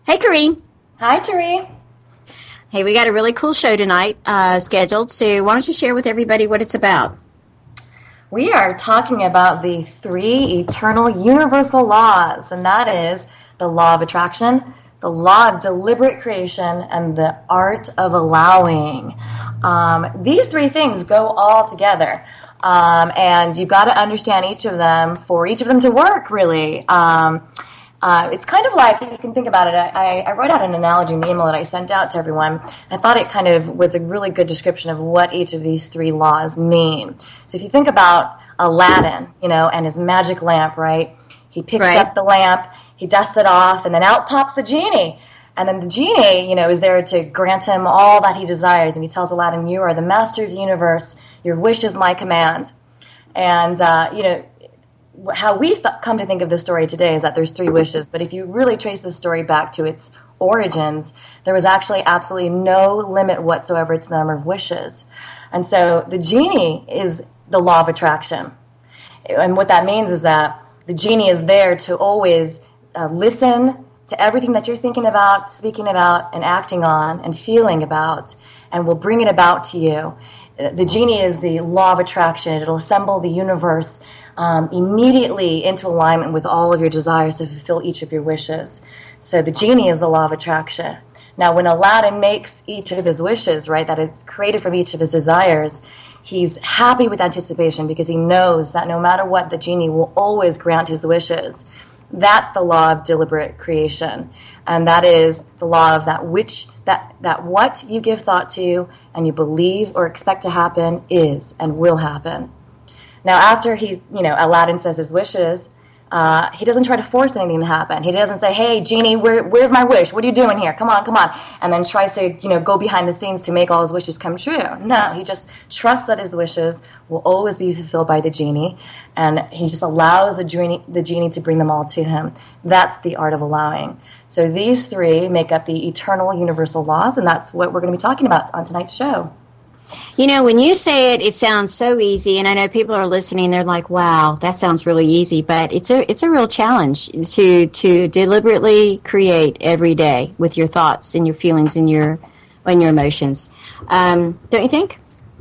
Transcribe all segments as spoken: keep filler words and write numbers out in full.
Hey, Kareen. Hi, Tari. Hey, we got a really cool show tonight uh, scheduled, so why don't you share with everybody what it's about? We are talking about the three eternal universal laws, and that is the law of attraction, the law of deliberate creation, and the art of allowing. Um, these three things go all together, um, and you've got to understand each of them for each of them to work, really. Um, Uh, it's kind of like, you can think about it, I, I wrote out an analogy in the email that I sent out to everyone. I thought it kind of was a really good description of what each of these three laws mean. So if you think about Aladdin, you know, and his magic lamp, right? He picks Right. up the lamp, he dusts it off, and then out pops the genie. And then the genie, you know, is there to grant him all that he desires. And he tells Aladdin, you are the master of the universe. Your wish is my command. And, uh, you know, how we've th- come to think of this story today is that there's three wishes, but if you really trace the story back to its origins, there was actually absolutely no limit whatsoever to the number of wishes. And so the genie is the law of attraction. And what that means is that the genie is there to always uh, listen to everything that you're thinking about, speaking about, and acting on, and feeling about, and will bring it about to you. The genie is the law of attraction. It'll assemble the universe um, immediately into alignment with all of your desires to fulfill each of your wishes. So the genie is the law of attraction. Now, when Aladdin makes each of his wishes, right, that it's created from each of his desires, he's happy with anticipation because he knows that no matter what, the genie will always grant his wishes. That's the law of deliberate creation. And that is the law of that which that that what you give thought to and you believe or expect to happen is and will happen. Now, after he, you know, Aladdin says his wishes, uh, he doesn't try to force anything to happen. He doesn't say, "Hey, genie, where, where's my wish? What are you doing here? Come on, come on!" And then tries to, you know, go behind the scenes to make all his wishes come true. No, he just trusts that his wishes will always be fulfilled by the genie, and he just allows the genie, the genie to bring them all to him. That's the art of allowing. So these three make up the eternal universal laws, and that's what we're going to be talking about on tonight's show. You know, when you say it, it sounds so easy, and I know people are listening. They're like, "Wow, that sounds really easy," but it's a it's a real challenge to to deliberately create every day with your thoughts and your feelings and your and your emotions. Um, don't you think?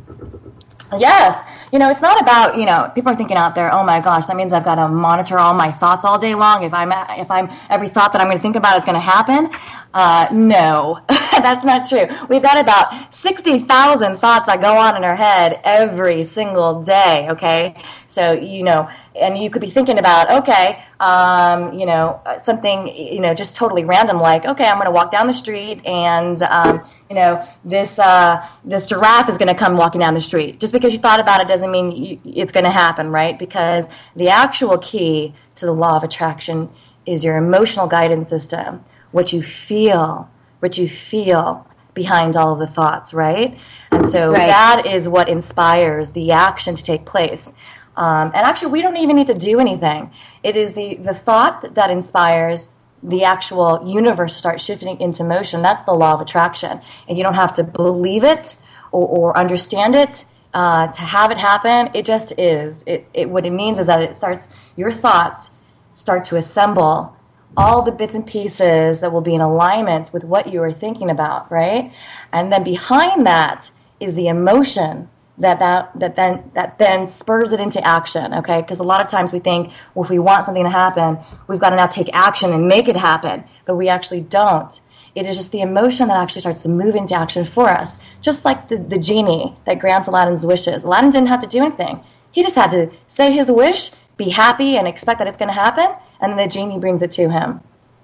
Yes. You know, it's not about, you know, people are thinking out there, oh my gosh, that means I've got to monitor all my thoughts all day long. If I'm, if I'm, every thought that I'm going to think about is going to happen. Uh, no, that's not true. We've got about sixty thousand thoughts that go on in our head every single day. Okay. So, you know, and you could be thinking about, okay, um, you know, something, you know, just totally random, like, okay, I'm going to walk down the street and, um, you know, this uh, this giraffe is going to come walking down the street. Just because you thought about it doesn't mean you, it's going to happen, right? Because the actual key to the law of attraction is your emotional guidance system, what you feel, what you feel behind all of the thoughts, right? And so Right. that is what inspires the action to take place. Um, and actually, we don't even need to do anything. It is the, the thought that inspires the actual universe to start shifting into motion. That's the law of attraction. And you don't have to believe it or, or understand it uh, to have it happen. It just is. It, it what it means is that it starts, your thoughts start to assemble all the bits and pieces that will be in alignment with what you are thinking about, right? And then behind that is the emotion that that that then that then spurs it into action, okay? Because a lot of times we think, well, if we want something to happen, we've got to now take action and make it happen, but we actually don't. It is just the emotion that actually starts to move into action for us, just like the, the genie that grants Aladdin's wishes. Aladdin didn't have to do anything. He just had to say his wish, be happy, and expect that it's going to happen, and then the genie brings it to him.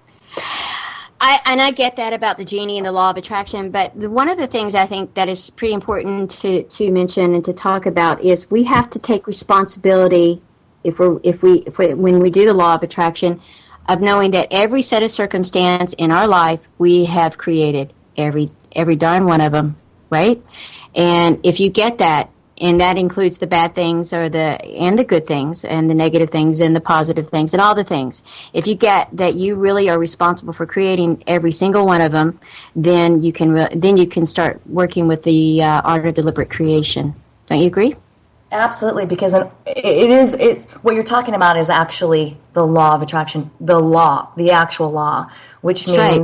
I, and I get that about the genie and the law of attraction, but the, one of the things I think that is pretty important to, to mention and to talk about is we have to take responsibility if we're if we if we, when we do the law of attraction, of knowing that every set of circumstance in our life we have created, every every darn one of them, right? And if you get that, and that includes the bad things or the and the good things and the negative things and the positive things and all the things. If you get that you really are responsible for creating every single one of them, then you can re- then you can start working with the uh, art of deliberate creation. Don't you agree? Absolutely, because it is it what you're talking about is actually the law of attraction, the law, the actual law, which That's means right.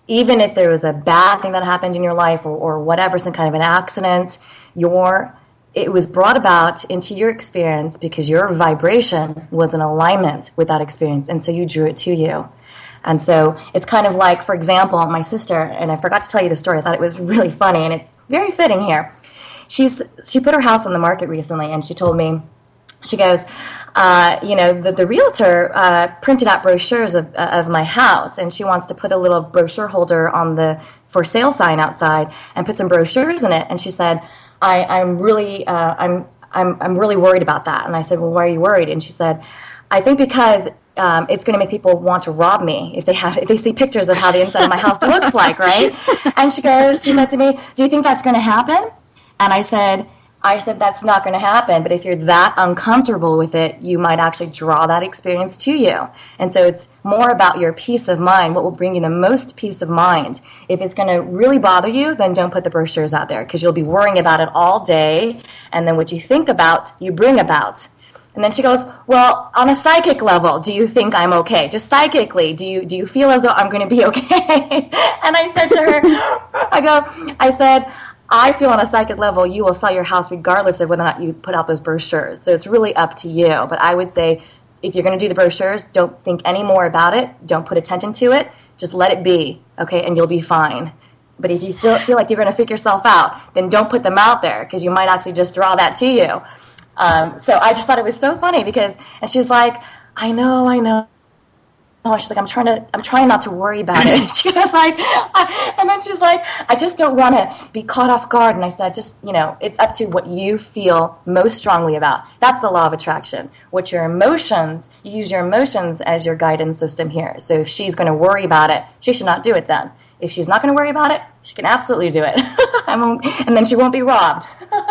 even if there was a bad thing that happened in your life or, or whatever, some kind of an accident, your it was brought about into your experience because your vibration was in alignment with that experience, and so you drew it to you. And so it's kind of like, for example, my sister, and I forgot to tell you the story, I thought it was really funny, and it's very fitting here. She's She put her house on the market recently, and she told me, she goes, uh, you know, the, the realtor uh, printed out brochures of, of my house, and she wants to put a little brochure holder on the for sale sign outside and put some brochures in it. And she said, I, I'm really, uh, I'm, I'm, I'm really worried about that. And I said, well, why are you worried? And she said, I think because um, it's going to make people want to rob me if they have, if they see pictures of how the inside of my house looks like, right? And she goes, she said to me, do you think that's going to happen? And I said, I said, that's not going to happen, but if you're that uncomfortable with it, you might actually draw that experience to you. And so it's more about your peace of mind, what will bring you the most peace of mind. If it's going to really bother you, then don't put the brochures out there, because you'll be worrying about it all day, and then what you think about, you bring about. And then she goes, well, on a psychic level, do you think I'm okay? Just psychically, do you do you feel as though I'm going to be okay? And I said to her, I go, I said, I feel on a psychic level you will sell your house regardless of whether or not you put out those brochures. So it's really up to you. But I would say if you're going to do the brochures, don't think any more about it. Don't put attention to it. Just let it be, okay, and you'll be fine. But if you feel, feel like you're going to figure yourself out, then don't put them out there, because you might actually just draw that to you. Um, so I just thought it was so funny because, and she was like, I know, I know. Oh, she's like, I'm trying to, I'm trying not to worry about it. She was like, I, and then she's like, I just don't want to be caught off guard. And I said, just, you know, it's up to what you feel most strongly about. That's the law of attraction. What your emotions, you use your emotions as your guidance system here. So if she's going to worry about it, she should not do it then. If she's not going to worry about it, she can absolutely do it. And then she won't be robbed.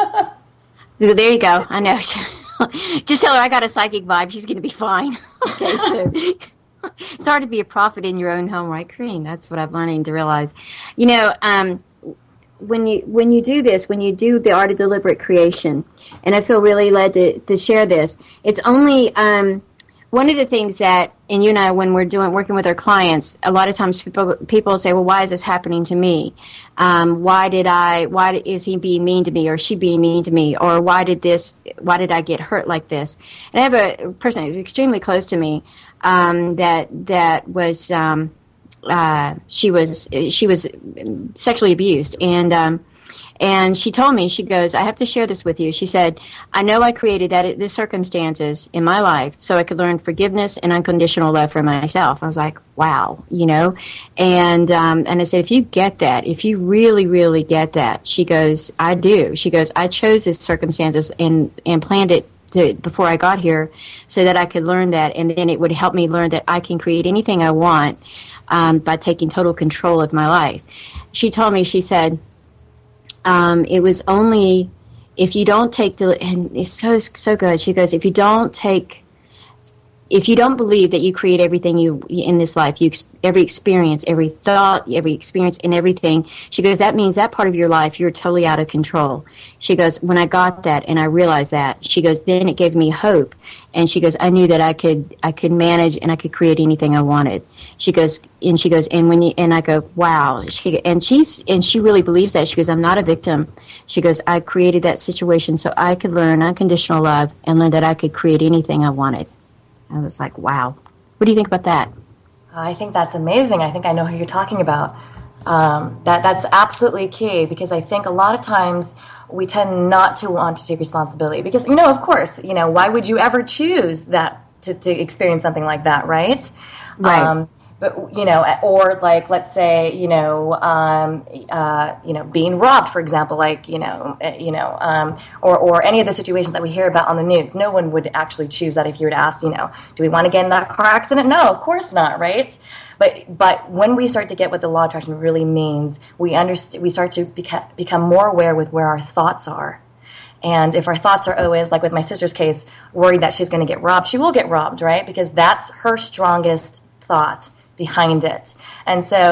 There you go. I know. Just tell her I got a psychic vibe. She's going to be fine. Okay, so it's hard to be a prophet in your own home, right, Corrine? That's what I'm learning to realize. You know, um, when you when you do this, when you do the art of deliberate creation, and I feel really led to, to share this, it's only um, one of the things that, and you and I, when we're doing working with our clients, a lot of times people people say, well, why is this happening to me? Um, why did I? Why is he being mean to me, or she being mean to me, or why did this? Why did I get hurt like this? And I have a person who's extremely close to me um, that that was um, uh, she was she was sexually abused, and um, and she told me, she goes, I have to share this with you. She said, I know I created that the circumstances in my life so I could learn forgiveness and unconditional love for myself. I was like, wow, you know, and um, and I said, if you get that, if you really, really get that, she goes, I do. She goes, I chose this circumstances and, and planned it to, before I got here so that I could learn that, and then it would help me learn that I can create anything I want um, by taking total control of my life. She told me, she said, Um, it was only if you don't take, del- and it's so, so good. She goes, if you don't take, if you don't believe that you create everything you in this life, you every experience, every thought, every experience and everything, she goes, that means that part of your life, you're totally out of control. She goes, when I got that and I realized that, she goes, then it gave me hope. And she goes, I knew that I could, I could manage and I could create anything I wanted. She goes, and she goes, and when you, and I go, wow. She, and she's, and she really believes that. She goes, I'm not a victim. She goes, I created that situation so I could learn unconditional love and learn that I could create anything I wanted. I was like, wow. What do you think about that? I think that's amazing. I think I know who you're talking about. Um, that that's absolutely key, because I think a lot of times we tend not to want to take responsibility because, you know, of course, you know, why would you ever choose that to, to experience something like that, right? Right. Um, but, you know, or like, let's say, you know, um, uh, you know, being robbed, for example, like, you know, uh, you know, um, or, or any of the situations that we hear about on the news. No one would actually choose that if you were to ask, you know, do we want to get in that car accident? No, of course not, right? But but when we start to get what the law of attraction really means, we understand, we start to beca- become more aware with where our thoughts are. And if our thoughts are always, like with my sister's case, worried that she's going to get robbed, she will get robbed, right? Because that's her strongest thought behind it. And so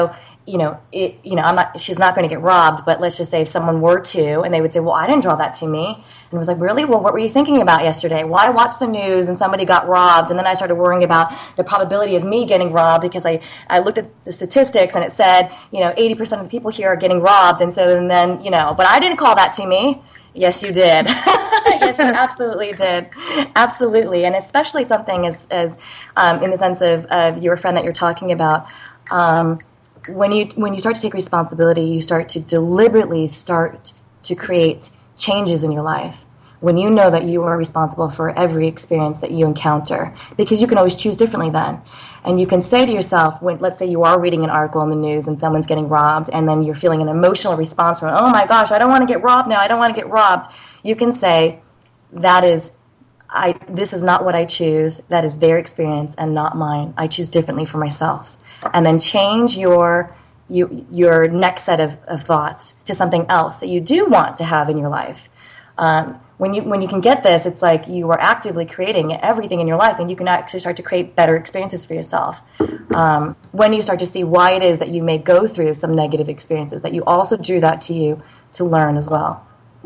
you know, it, you know, I'm not, she's not going to get robbed, but let's just say if someone were to, and they would say, well, I didn't draw that to me. And it was like, really? Well, what were you thinking about yesterday? Well, I watched the news and somebody got robbed, and then I started worrying about the probability of me getting robbed because I, I looked at the statistics and it said, you know, eighty percent of the people here are getting robbed, and so and then, you know, but I didn't call that to me. Yes, you did. Yes, you absolutely did. Absolutely. And especially something as, as um, in the sense of, of your friend that you're talking about, um, when you when you start to take responsibility, you start to deliberately start to create changes in your life. When you know that you are responsible for every experience that you encounter, because you can always choose differently then. And you can say to yourself, when, let's say you are reading an article in the news and someone's getting robbed, and then you're feeling an emotional response from, oh my gosh, I don't want to get robbed now, I don't want to get robbed. You can say, that is, I, this is not what I choose, that is their experience and not mine. I choose differently for myself. And then change your you, your next set of, of thoughts to something else that you do want to have in your life. Um, when you when you can get this, it's like you are actively creating everything in your life, and you can actually start to create better experiences for yourself. Um, when you start to see why it is that you may go through some negative experiences, that you also drew that to you to learn as well.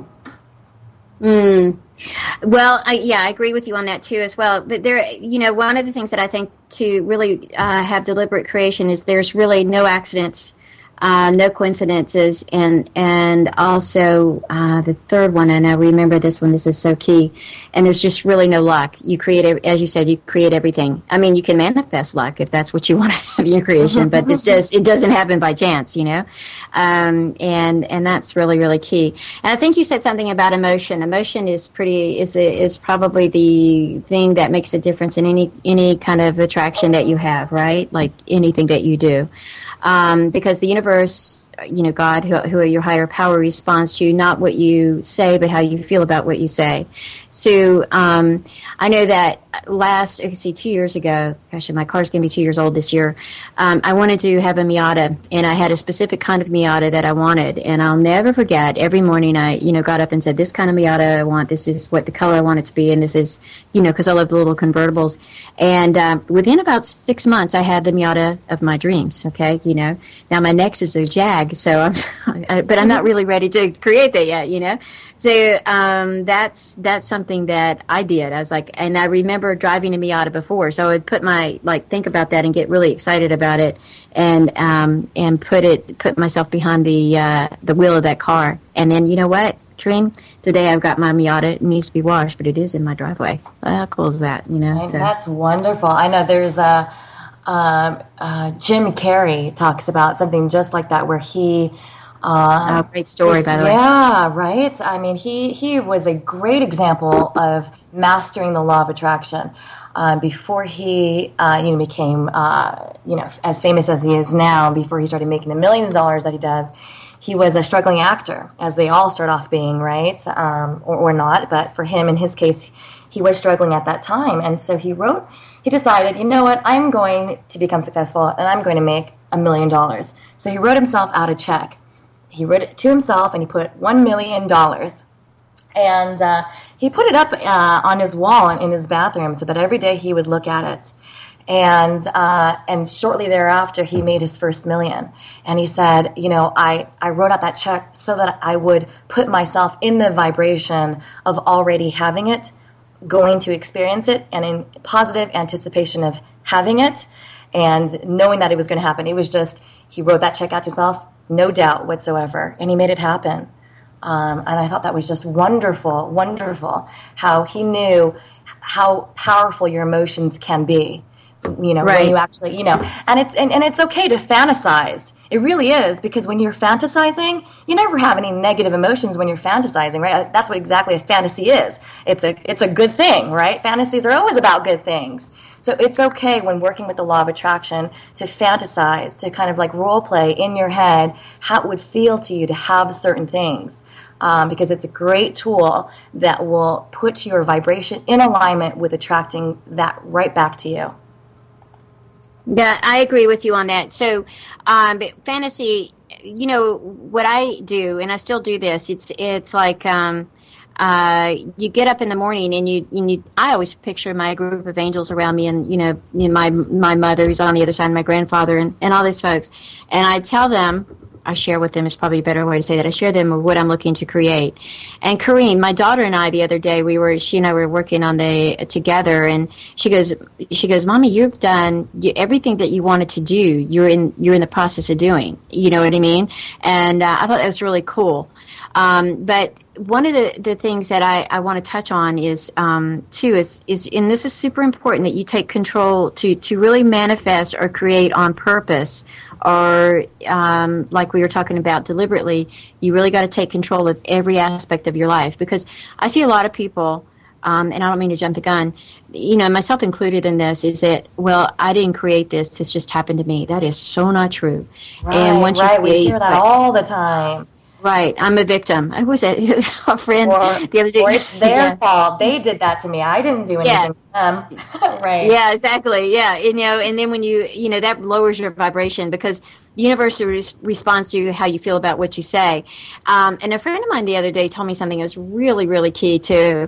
Mm. Well, I, yeah, I agree with you on that too as well. But there, you know, one of the things that I think to really uh, have deliberate creation is there's really no accidents, uh, no coincidences, and and also uh, the third one, and I remember this one. This is so key. And there's just really no luck. You create, as you said, you create everything. I mean, you can manifest luck if that's what you want to have in your creation, but it's just it doesn't happen by chance, you know. Um, and and that's really really key. And I think you said something about emotion. Emotion is pretty is the is probably the thing that makes a difference in any any kind of attraction that you have, right? Like anything that you do, um, because the universe, you know, God, who, who are your higher power, responds to not what you say, but how you feel about what you say. So um, I know that last, you can see, two years ago, gosh, my car's going to be two years old this year, um, I wanted to have a Miata, and I had a specific kind of Miata that I wanted, and I'll never forget, every morning I, you know, got up and said, this kind of Miata I want, this is what the color I want it to be, and this is, you know, because I love the little convertibles. And um, within about six months, I had the Miata of my dreams, okay, you know. Now my next is a Jag, so I'm, but I'm not really ready to create that yet, you know. So um, that's that's something that I did. I was like, and I remember driving a Miata before, so I would put my like think about that and get really excited about it, and um, and put it put myself behind the uh, the wheel of that car. And then you know what, Trine? Today I've got my Miata. It needs to be washed, but it is in my driveway. How cool is that? You know, so. That's wonderful. I know there's a um, uh, Jim Carrey talks about something just like that, where he. Um, oh, great story, by the way. Yeah, right? I mean, he, he was a great example of mastering the law of attraction. Uh, before he, uh, you know, became, uh, you know, as famous as he is now, before he started making the millions of dollars that he does, he was a struggling actor, as they all start off being, right? Um, or, or not, but for him, in his case, he was struggling at that time. And so he wrote, he decided, you know what, I'm going to become successful, and I'm going to make a million dollars. So he wrote himself out a check. He wrote it to himself, and he put one million dollars. And uh, he put it up uh, on his wall in, in his bathroom so that every day he would look at it. And uh, and shortly thereafter, he made his first million. And he said, you know, I, I wrote out that check so that I would put myself in the vibration of already having it, going to experience it, and in positive anticipation of having it, and knowing that it was going to happen. It was just, he wrote that check out to himself, no doubt whatsoever, and he made it happen. Um, and I thought that was just wonderful, wonderful, how he knew how powerful your emotions can be. You know, right. When you actually, you know, and it's and, and it's okay to fantasize. It really is, because when you're fantasizing, you never have any negative emotions when you're fantasizing, right? That's what exactly a fantasy is. It's a it's a good thing, right? Fantasies are always about good things. So it's okay when working with the law of attraction to fantasize, to kind of like role play in your head how it would feel to you to have certain things, um, because it's a great tool that will put your vibration in alignment with attracting that right back to you. Yeah, I agree with you on that. So, um, fantasy, you know, what I do, and I still do this, it's it's like um, uh, you get up in the morning and you, and you, I always picture my group of angels around me and, you know, my, my mother who's on the other side, and my grandfather and, and all these folks. And I tell them, I share with them is probably a better way to say that. I share them with what I'm looking to create. And Corrine, my daughter and I the other day, we were, she and I were working on the, together, and she goes, she goes, Mommy, you've done you, everything that you wanted to do. You're in, you're in the process of doing. You know what I mean? And uh, I thought that was really cool. Um, but one of the, the things that I, I want to touch on is, um, too, is, is, and this is super important, that you take control to, to really manifest or create on purpose, or, um, like we were talking about deliberately, you really got to take control of every aspect of your life. Because I see a lot of people, um, and I don't mean to jump the gun, you know, myself included in this, is that, well, I didn't create this, this just happened to me. That is so not true. Right, and once right, you create, we hear that right, all the time. Right, I'm a victim. I was a, a friend or, the other day. Or it's their yeah. fault. They did that to me. I didn't do anything yeah. to them. Right. Yeah, exactly. Yeah, and, you know, and then when you, you know, that lowers your vibration, because the universe res- responds to how you feel about what you say. Um, and a friend of mine the other day told me something that was really, really key too.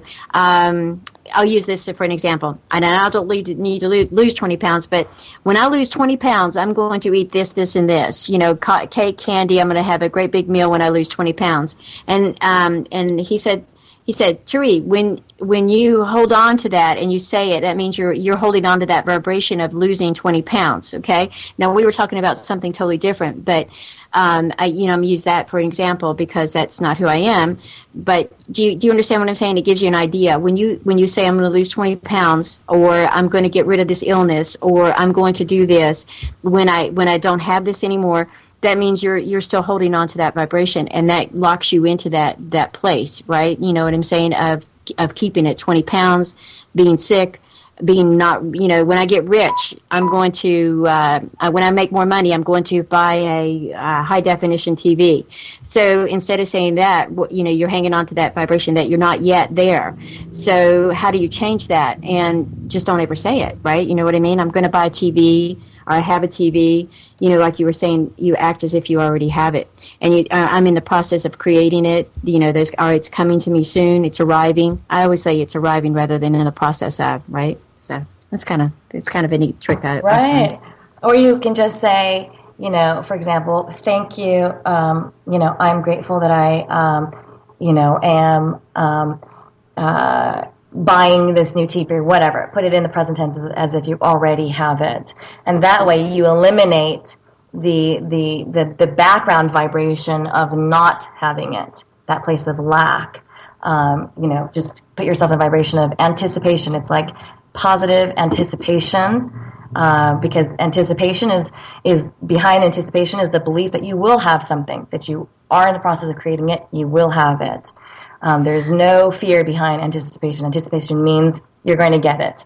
Um, I'll use this for an example. And I don't need to lose twenty pounds, but when I lose twenty pounds, I'm going to eat this, this, and this. You know, cake, candy. I'm going to have a great big meal when I lose twenty pounds. And um, and he said, he said, Turi, when when you hold on to that and you say it, that means you're you're holding on to that vibration of losing twenty pounds. Okay. Now we were talking about something totally different, but um, I you know I'm use that for an example because that's not who I am. But do you do you understand what I'm saying? It gives you an idea when you when you say I'm going to lose twenty pounds, or I'm going to get rid of this illness, or I'm going to do this when I when I don't have this anymore. That means you're you're still holding on to that vibration, and that locks you into that that place, right? You know what I'm saying, of of keeping it twenty pounds, being sick, being not, you know, when I get rich, I'm going to, uh, when I make more money, I'm going to buy a, a high definition T V. So instead of saying that, you know, you're hanging on to that vibration that you're not yet there. So how do you change that? And just don't ever say it, right? You know what I mean? I'm going to buy a T V, or I have a T V. You know, like you were saying, you act as if you already have it. And you, uh, I'm in the process of creating it. You know, those, or it's coming to me soon. It's arriving. I always say it's arriving rather than in the process of, right? So that's kind of, it's kind of a neat trick. I, right. I or you can just say, you know, for example, thank you. Um, you know, I'm grateful that I, um, you know, am um, uh, buying this new T V or whatever. Put it in the present tense as if you already have it. And that way you eliminate the, the, the, the background vibration of not having it, that place of lack. Um, you know, just put yourself in the vibration of anticipation. It's like positive anticipation, uh, because anticipation is, is behind anticipation is the belief that you will have something, that you are in the process of creating it, you will have it. Um, there's no fear behind anticipation. Anticipation means you're going to get it.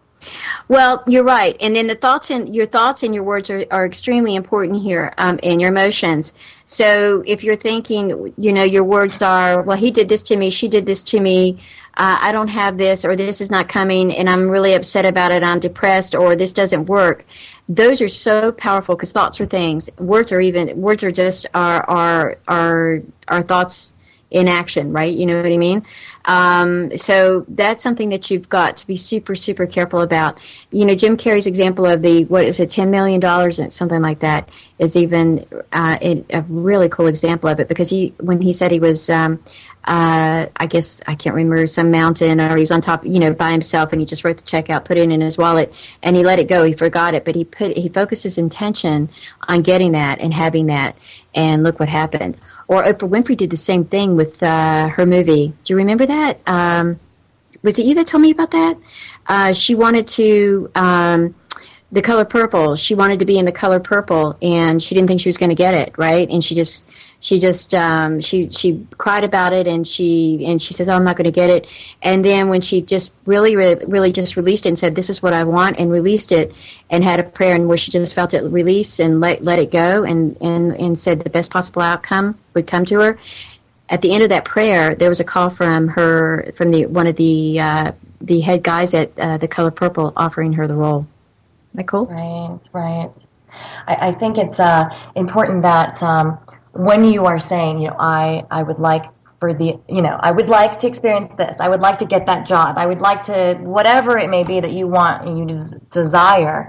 Well, you're right. And then the thoughts and your thoughts and your words are, are extremely important here, um, and your emotions. So if you're thinking, you know, your words are, well, he did this to me, she did this to me, uh, I don't have this, or this is not coming, and I'm really upset about it, I'm depressed, or this doesn't work. Those are so powerful because thoughts are things. Words are even, words are just our, our, our, our thoughts in action, right? You know what I mean? Um, so that's something that you've got to be super, super careful about. You know, Jim Carrey's example of the, what is it, ten million dollars, something like that, is even uh, a really cool example of it, because he, when he said he was, um, uh, I guess, I can't remember, some mountain, or he was on top, you know, by himself, and he just wrote the check out, put it in his wallet, and he let it go. He forgot it, but he put, he focused his intention on getting that and having that, and look what happened. Or Oprah Winfrey did the same thing with uh, her movie. Do you remember that? Um, was it you that told me about that? Uh, she wanted to, um, The Color Purple. She wanted to be in The Color Purple, and she didn't think she was going to get it, right? And she just, she just, um, she she cried about it, and she and she says, "Oh, I'm not going to get it." And then when she just really, really, really just released it and said, "This is what I want," and released it, and had a prayer, and where she just felt it release and let let it go, and and and said the best possible outcome would come to her. At the end of that prayer, there was a call from her, from the one of the uh, the head guys at uh, The Color Purple, offering her the role. Isn't that cool? Right, right. I, I think it's uh, important that um, when you are saying, you know, I, I would like for the, you know, I would like to experience this. I would like to get that job. I would like to, whatever it may be that you want and you des- desire.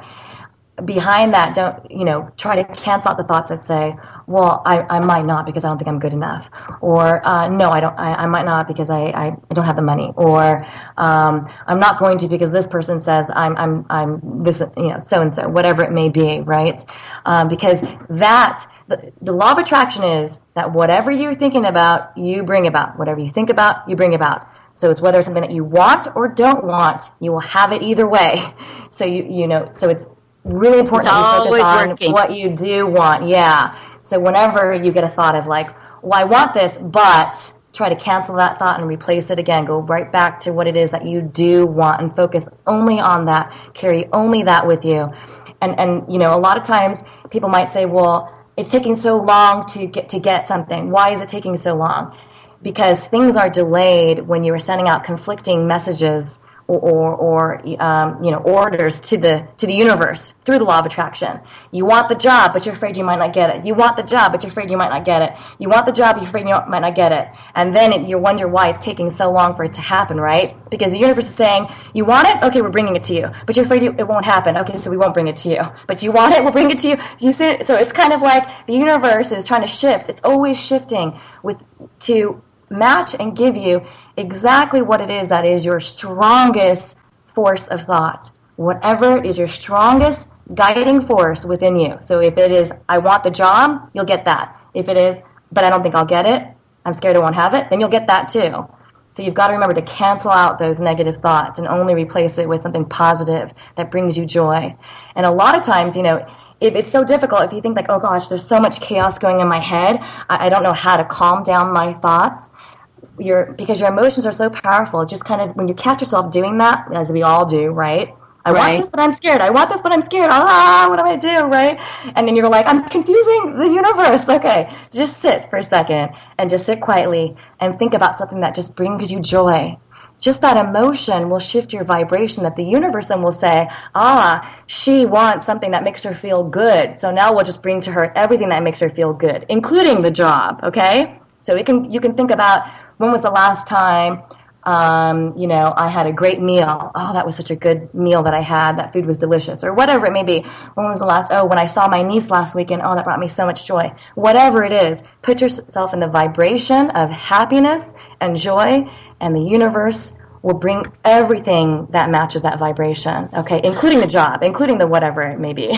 Behind that, don't, you know, try to cancel out the thoughts that say, well, I, I might not because I don't think I'm good enough. Or, uh, no, I don't, I, I might not because I, I, I don't have the money. Or, um, I'm not going to because this person says I'm, I'm, I'm this, you know, so and so, whatever it may be, right? Um, because that, the, the law of attraction is that whatever you're thinking about, you bring about. Whatever you think about, you bring about. So it's whether it's something that you want or don't want, you will have it either way. So you, you know, so it's really important It's that you focus on working. what you do want. Yeah. So whenever you get a thought of like, well, I want this, but try to cancel that thought and replace it again. Go right back to what it is that you do want and focus only on that. Carry only that with you. And, and you know, a lot of times people might say, well, it's taking so long to get to get something. Why is it taking so long? Because things are delayed when you are sending out conflicting messages or, or, or um, you know, orders to the to the universe through the law of attraction. You want the job, but you're afraid you might not get it. You want the job, but you're afraid you might not get it. You want the job, you're afraid you might not get it. And then it, you wonder why it's taking so long for it to happen, right? Because the universe is saying, you want it? Okay, we're bringing it to you. But you're afraid you, it won't happen. Okay, so we won't bring it to you. But you want it? We'll bring it to you. You see it? So it's kind of like the universe is trying to shift. It's always shifting with to match and give you exactly what it is that is your strongest force of thought. Whatever is your strongest guiding force within you. So if it is, I want the job, you'll get that. If it is, but I don't think I'll get it, I'm scared I won't have it, then you'll get that too. So you've got to remember to cancel out those negative thoughts and only replace it with something positive that brings you joy. And a lot of times, you know, if it's so difficult, if you think like, oh gosh, there's so much chaos going in my head, I, I don't know how to calm down my thoughts. Your because your emotions are so powerful. Just kind of when you catch yourself doing that, as we all do, right? I right. want this, but I'm scared. I want this, but I'm scared. Ah, what am I gonna do, right? And then you're like, I'm confusing the universe. Okay, just sit for a second and just sit quietly and think about something that just brings you joy. Just that emotion will shift your vibration. That the universe then will say, ah, she wants something that makes her feel good. So now we'll just bring to her everything that makes her feel good, including the job. Okay, so it can you can think about. When was the last time, um, you know, I had a great meal? Oh, that was such a good meal that I had. That food was delicious. Or whatever it may be. When was the last, oh, when I saw my niece last weekend, oh, that brought me so much joy. Whatever it is, put yourself in the vibration of happiness and joy, and the universe will bring everything that matches that vibration, okay, including the job, including the whatever it may be.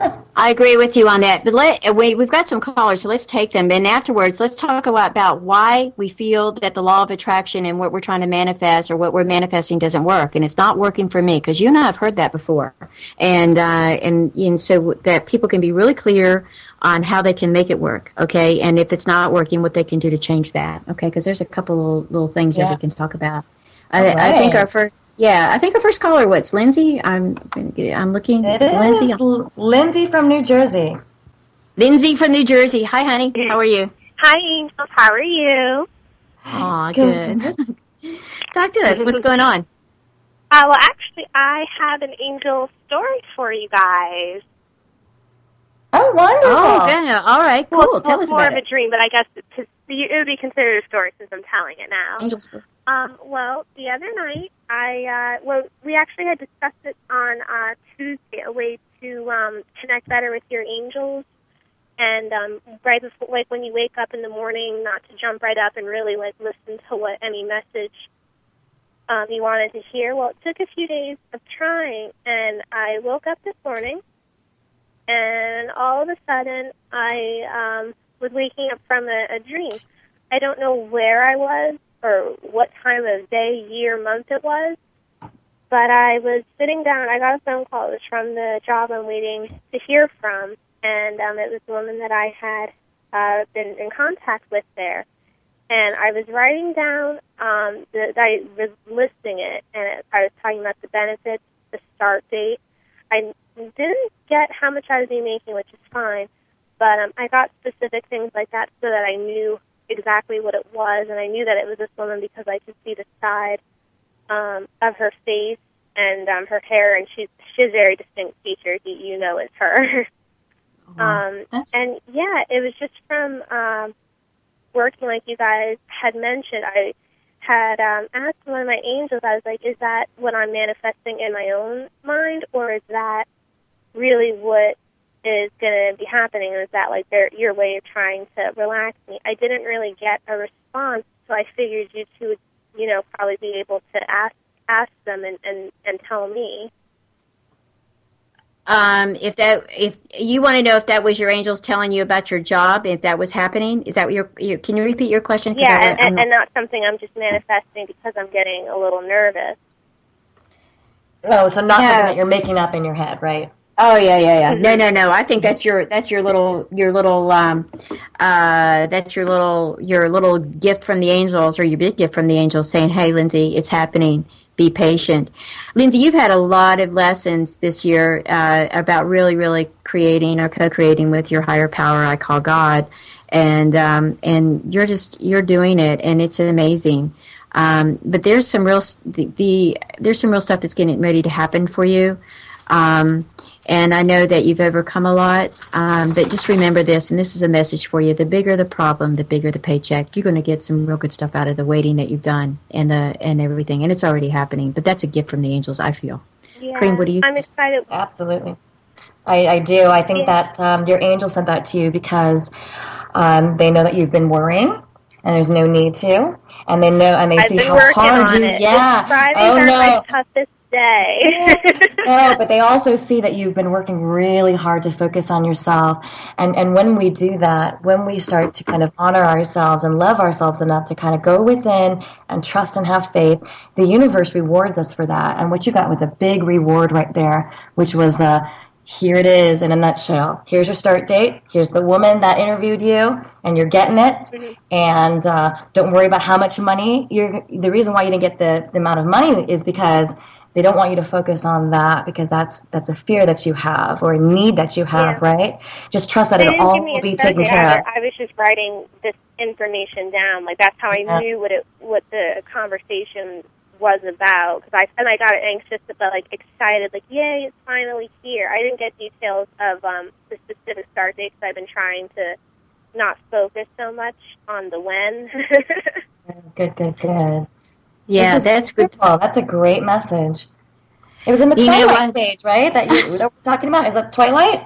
I agree with you on that. But let, we, we've got some callers, so let's take them. And afterwards, let's talk about, about why we feel that the law of attraction and what we're trying to manifest or what we're manifesting doesn't work. And it's not working for me, because you and I have heard that before. And, uh, and, and so that people can be really clear on how they can make it work, okay? And if it's not working, what they can do to change that, okay? Because there's a couple little, little things yeah. that we can talk about. I, right. I think our first, yeah, I think our first caller, what's Lindsay? I'm, I'm looking. It is Lindsay. L- Lindsay from New Jersey. Lindsay from New Jersey. Hi, honey. How are you? Hi, Angels. How are you? Aw, good. good. Talk to us. What's going on? Uh, well, actually, I have an angel story for you guys. Oh, wonderful. Oh, good. All right, cool. Well, Tell well, us more about of it. a dream, but I guess it, it would be considered a story since I'm telling it now. Angel story. Um, well, the other night, I, uh, well, we actually had discussed it on uh, Tuesday, a way to um, connect better with your angels. And um, right before, like when you wake up in the morning, not to jump right up and really like listen to what any message um, you wanted to hear. Well, it took a few days of trying, and I woke up this morning, and all of a sudden, I um, was waking up from a, a dream. I don't know where I was or what time of day, year, month it was, but I was sitting down. I got a phone call. It was from the job I'm waiting to hear from, and um, it was the woman that I had uh, been in contact with there. And I was writing down, um, the, I was listing it, and it, I was talking about the benefits, the start date. I didn't get how much I would be making, which is fine, but um, I got specific things like that so that I knew exactly what it was, and I knew that it was this woman because I could see the side um, of her face and um, her hair, and she's she has very distinct features. You, you know it's her. um, and yeah, it was just from um, working, like you guys had mentioned, I had um, asked one of my angels, I was like, is that what I'm manifesting in my own mind, or is that really what is going to be happening? Is that like their, your way of trying to relax me? I didn't really get a response, so I figured you two would, you know, probably be able to ask ask them and, and, and tell me. Um, if that, if you want to know if that was your angels telling you about your job, if that was happening, is that what your, your can you repeat your question? Yeah, I, and, and, and not something I'm just manifesting because I'm getting a little nervous. No, so not No. something that you're making up in your head, right? Oh yeah, yeah, yeah. No, no, no. I think that's your that's your little your little um uh that's your little your little gift from the angels, or your big gift from the angels, saying, "Hey, Lindsay, it's happening. Be patient." Lindsay, you've had a lot of lessons this year uh, about really, really creating or co-creating with your higher power, I call God, and um, and you're just you're doing it, and it's amazing. Um, but there's some real the, the there's some real stuff that's getting ready to happen for you. Um, And I know that you've overcome a lot, um, but just remember this, and this is a message for you. The bigger the problem, the bigger the paycheck. You're going to get some real good stuff out of the waiting that you've done and the and everything, and it's already happening. But that's a gift from the angels, I feel. Yeah, Cream, what do you I'm think? excited. Absolutely. I, I do. I think Yeah. that um, your angel sent that to you because um, they know that you've been worrying, and there's no need to. And they know, and they I've see been how working hard on you. it. Yeah. This Fridays oh are no. my toughest day. No, but they also see that you've been working really hard to focus on yourself. And and when we do that, when we start to kind of honor ourselves and love ourselves enough to kind of go within and trust and have faith, the universe rewards us for that. And what you got was a big reward right there, which was the, here it is in a nutshell. Here's your start date. Here's the woman that interviewed you, and you're getting it. Mm-hmm. And uh, don't worry about how much money. You're, the reason why you didn't get the, the amount of money is because they don't want you to focus on that, because that's that's a fear that you have or a need that you have, Yeah. right? Just trust that They it didn't all give me will a be start taken date care either. of. I was just writing this information down. Like that's how I Yeah. knew what it what the conversation was about. Cause I and I got anxious but like excited, like yay, it's finally here. I didn't get details of um, the specific start date because I've been trying to not focus so much on the when. Good, good, good. Yeah, This is that's good. wonderful. That's a great message. It was in the You know Twilight what? stage, right? That you that we're talking about. Is that Twilight?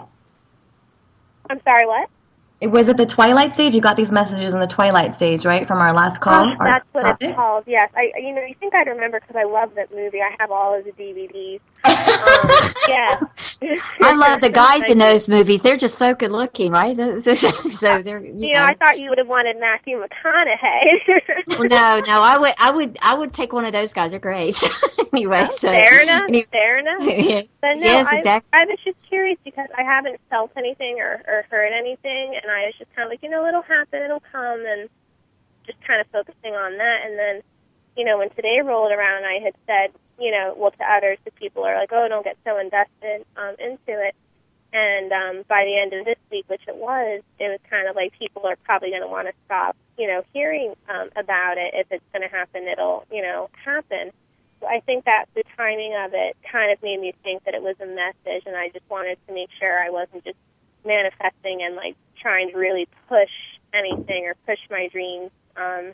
I'm sorry, what? It was at the Twilight stage. You got these messages in the Twilight stage, right, from our last call. Oh, our that's what topic? it's called. Yes, I. You know, you think I'd remember because I love that movie. I have all of the D V Ds. Um, yeah. I love the guys in those movies. They're just so good looking, right? So they're you, You know, know. I thought you would have wanted Matthew McConaughey. Well, no, no, I would, I would, I would take one of those guys. They're great. Anyway, so Fair enough. anyway. Fair enough. But no, Yes, I, exactly. I was just curious because I haven't felt anything or, or heard anything, and I was just kind of like, you know, it'll happen, it'll come, and just kind of focusing on that. And then, you know, when today rolled around, I had said, you know, well, to others, the people are like, oh, don't get so invested um, into it. And um, by the end of this week, which it was, it was kind of like people are probably going to want to stop, you know, hearing um, about it. If it's going to happen, it'll, you know, happen. So I think that the timing of it kind of made me think that it was a message, and I just wanted to make sure I wasn't just manifesting and, like, trying to really push anything or push my dreams um,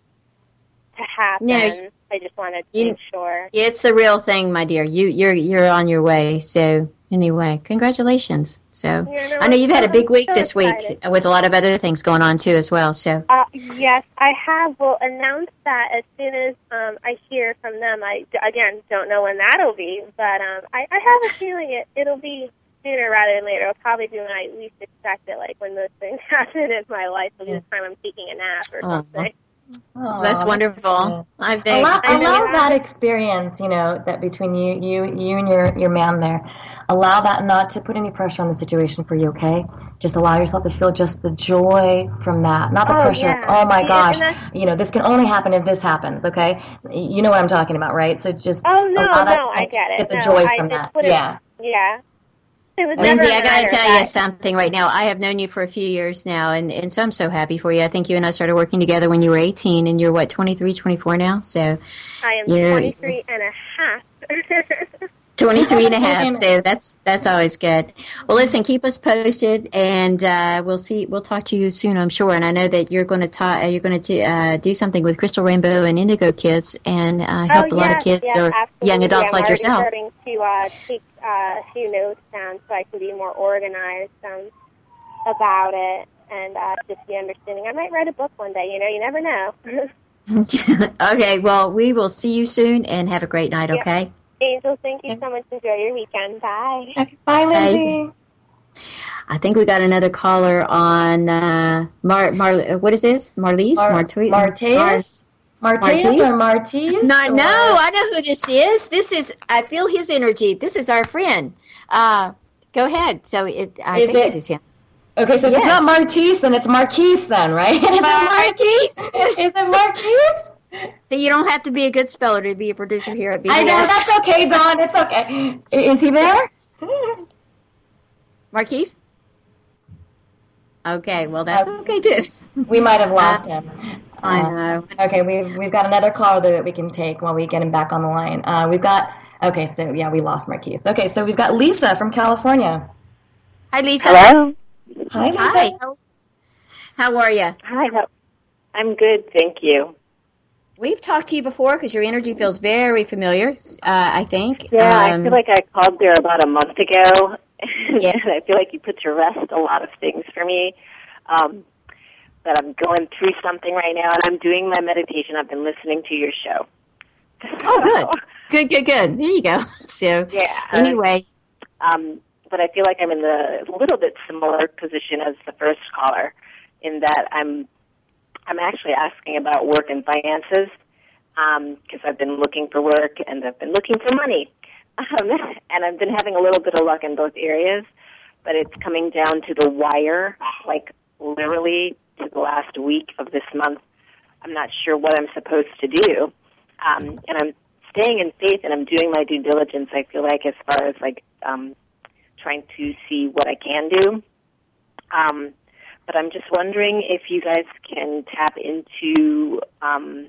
to happen. No, I just wanted to you, make sure. It's the real thing, my dear. You, you're, you're on your way. So anyway, congratulations. So Yeah, no, I know you've had a big I'm week so this excited. week with a lot of other things going on too, as well. So Uh, yes, I have. We'll announce that as soon as um, I hear from them. I, again, don't know when that'll be, but um, I, I have a feeling it, it'll be sooner rather than later. It'll probably be when I least expect it, like when those things happen in my life. It'll be the time I'm taking a nap or Uh-huh. something. Oh, that's wonderful. I think. Allow, I know allow you that have- experience, you know, that between you, you, you and your, your man there. Allow that not to put any pressure on the situation for you, okay? Just allow yourself to feel just the joy from that, not the Oh, pressure yeah. of, oh my Yeah, gosh, and that's- you know, this can only happen if this happens, okay? You know what I'm talking about, right? So just Oh, no, allow that no, to I just get it. get the No, joy I from just that. wouldn't- Yeah. Yeah. It was Lindsay, never a I got to matter tell of you that. something right now. I have known you for a few years now, and, and so I'm so happy for you. I think you and I started working together when you were eighteen, and you're, what, twenty-three, twenty-four now? So I am you're, twenty-three and a half. twenty-three and a half. So that's that's always good. Well, listen, keep us posted, and uh, we'll see. We'll talk to you soon, I'm sure. And I know that you're going to ta- you're going to uh, do something with Crystal Rainbow and Indigo Kids, and uh, help oh, a lot yes, of kids yes, or absolutely. young adults I'm like yourself. I'm starting to uh, take uh, a few notes down so I can be more organized um, about it and uh, just be understanding. I might write a book one day. You know, you never know. Okay. Well, we will see you soon, and have a great night. Yep. Okay. Angel, thank you so much. Enjoy your weekend. Bye. Okay, bye, Lindsay. I think we got another caller on uh, Mar. Mar. What is this? Marlies? Mar- Martwi- Marteus? Mar- Marteus or Martise? No, or? no, I know who this is. This is. I feel his energy. This is our friend. Uh, go ahead. So it. I Is think it? it is him. Okay, so if Yes. it's not Martise, then it's Marquise then, right? Is it Marquise. Marquise? Is it Marquise? So you don't have to be a good speller to be a producer here at B B S. I know, that's okay, Dawn. It's okay. Is he there? Marquise? Okay, well, that's okay, too. We might have lost Uh, him. I Uh, know. Okay, we've, we've got another caller that we can take while we get him back on the line. Uh, we've got, okay, so yeah, we lost Marquise. Okay, so we've got Lisa from California. Hi, Lisa. Hello. Hi, Lisa. Hi. How, how are you? Hi. how- I'm good, thank you. We've talked to you before because your energy feels very familiar, uh, I think. Yeah, I Um, feel like I called there about a month ago, Yeah. and I feel like you put to rest a lot of things for me. Um, but I'm going through something right now, and I'm doing my meditation. I've been listening to your show. Oh, good. Good, good, good. There you go. So, Yeah. anyway. Um, but I feel like I'm in the a little bit similar position as the first caller, in that I'm I'm actually asking about work and finances, because um, I've been looking for work and I've been looking for money. Um, and I've been having a little bit of luck in both areas, but it's coming down to the wire, like literally to the last week of this month. I'm not sure what I'm supposed to do. Um, and I'm staying in faith and I'm doing my due diligence, I feel like, as far as like um, trying to see what I can do. Um But I'm just wondering if you guys can tap into, um,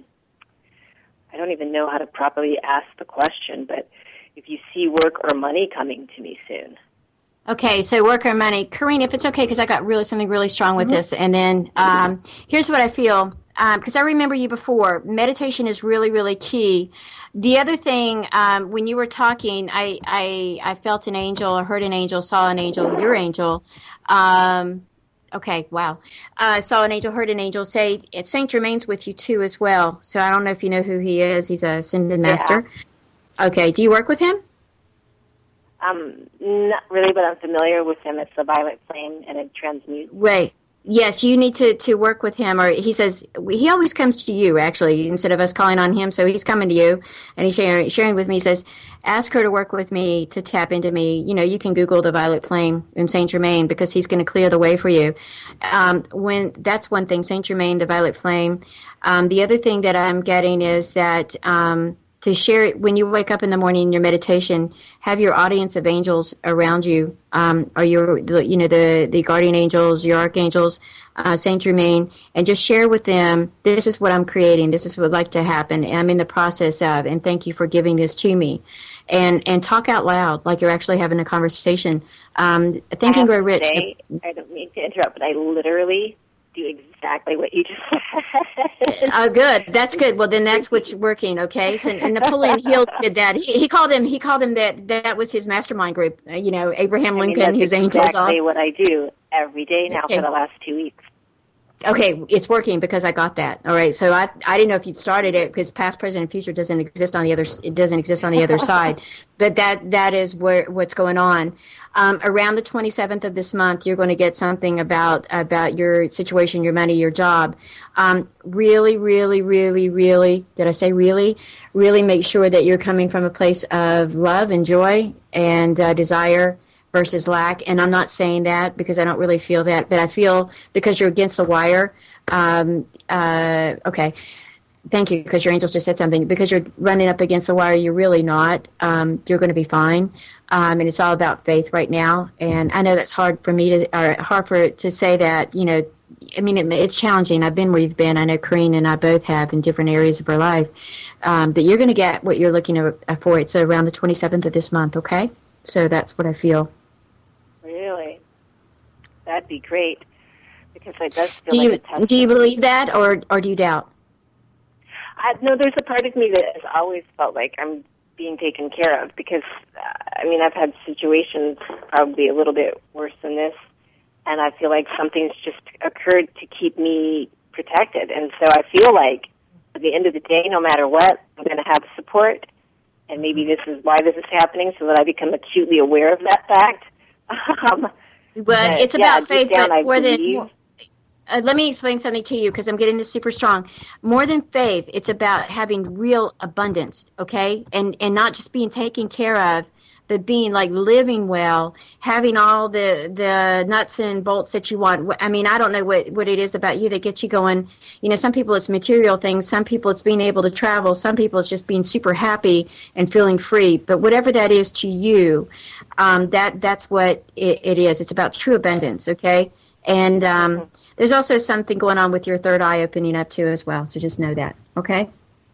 I don't even know how to properly ask the question, but if you see work or money coming to me soon. Okay, so work or money. Corrine, if it's okay, because I got really something really strong with mm-hmm. this. And then um, here's what I feel, because um, I remember you before. Meditation is really, really key. The other thing, um, when you were talking, I, I, I felt an angel, or heard an angel, saw an angel, your angel. Um, okay, wow. I uh, saw an angel, heard an angel say, Saint Germain's with you too as well. So I don't know if you know who he is. He's a ascended master. Yeah. Okay, do you work with him? Um, not really, but I'm familiar with him. It's the violet flame, and it transmutes. Wait, yes, you need to, to work with him. Or he says he always comes to you, actually, instead of us calling on him. So he's coming to you, and he's sharing, sharing with me. He says, ask her to work with me, to tap into me. You know, you can Google the violet flame in Saint Germain because he's going to clear the way for you. Um, when that's one thing, Saint Germain, the violet flame. Um, the other thing that I'm getting is that. Um, To share it when you wake up in the morning in your meditation, have your audience of angels around you, um, or your, the, you know, the, the guardian angels, your archangels, uh, Saint Germain, and just share with them, this is what I'm creating, this is what would like to happen, and I'm in the process of, and thank you for giving this to me. And and talk out loud like you're actually having a conversation. Um, Think and Grow Rich. Say, I don't mean to interrupt, but I literally do exactly what you just said. Oh, good. That's good. Well, then that's what's working. Okay. So, and Napoleon Hill did that. He, he called him. He called him that. That was his mastermind group. Uh, you know, Abraham Lincoln, I mean, his that's angels. exactly All. what I do every day now Okay. for the last two weeks. Okay, it's working because I got that. All right. So I I didn't know if you'd started it because past, present, and future doesn't exist on the other. It doesn't exist on the other side. But that that is where what's going on. Um, around the twenty-seventh of this month, you're going to get something about about your situation, your money, your job. Um, really, really, really, really, did I say really? Really make sure that you're coming from a place of love and joy and uh, desire versus lack. And I'm not saying that because I don't really feel that, but I feel because you're against the wire. Um, uh, okay. Thank you, because your angels just said something. Because you're running up against the wire, you're really not. Um, you're going to be fine. Um, and it's all about faith right now. And I know that's hard for me to, or hard for to say that, you know, I mean, it, it's challenging. I've been where you've been. I know Corrine and I both have in different areas of our life. Um, but you're going to get what you're looking for. It's around the twenty-seventh of this month, okay? So that's what I feel. Really? That'd be great. Because I does feel do like you, a touch. Do you believe that, or, or do you doubt? I, no, there's a part of me that has always felt like I'm being taken care of because, uh, I mean, I've had situations probably a little bit worse than this, and I feel like something's just occurred to keep me protected. And so I feel like at the end of the day, no matter what, I'm going to have support, and maybe this is why this is happening so that I become acutely aware of that fact. um, Well, but, it's yeah, about faith, down, but more than... believe, Uh, let me explain something to you because I'm getting this super strong. More than faith, it's about having real abundance, okay? And and not just being taken care of, but being like living well, having all the, the nuts and bolts that you want. I mean, I don't know what, what it is about you that gets you going. You know, some people it's material things. Some people it's being able to travel. Some people it's just being super happy and feeling free. But whatever that is to you, um, that that's what it, it is. It's about true abundance, okay? And um, mm-hmm. there's also something going on with your third eye opening up too as well. So just know that, okay?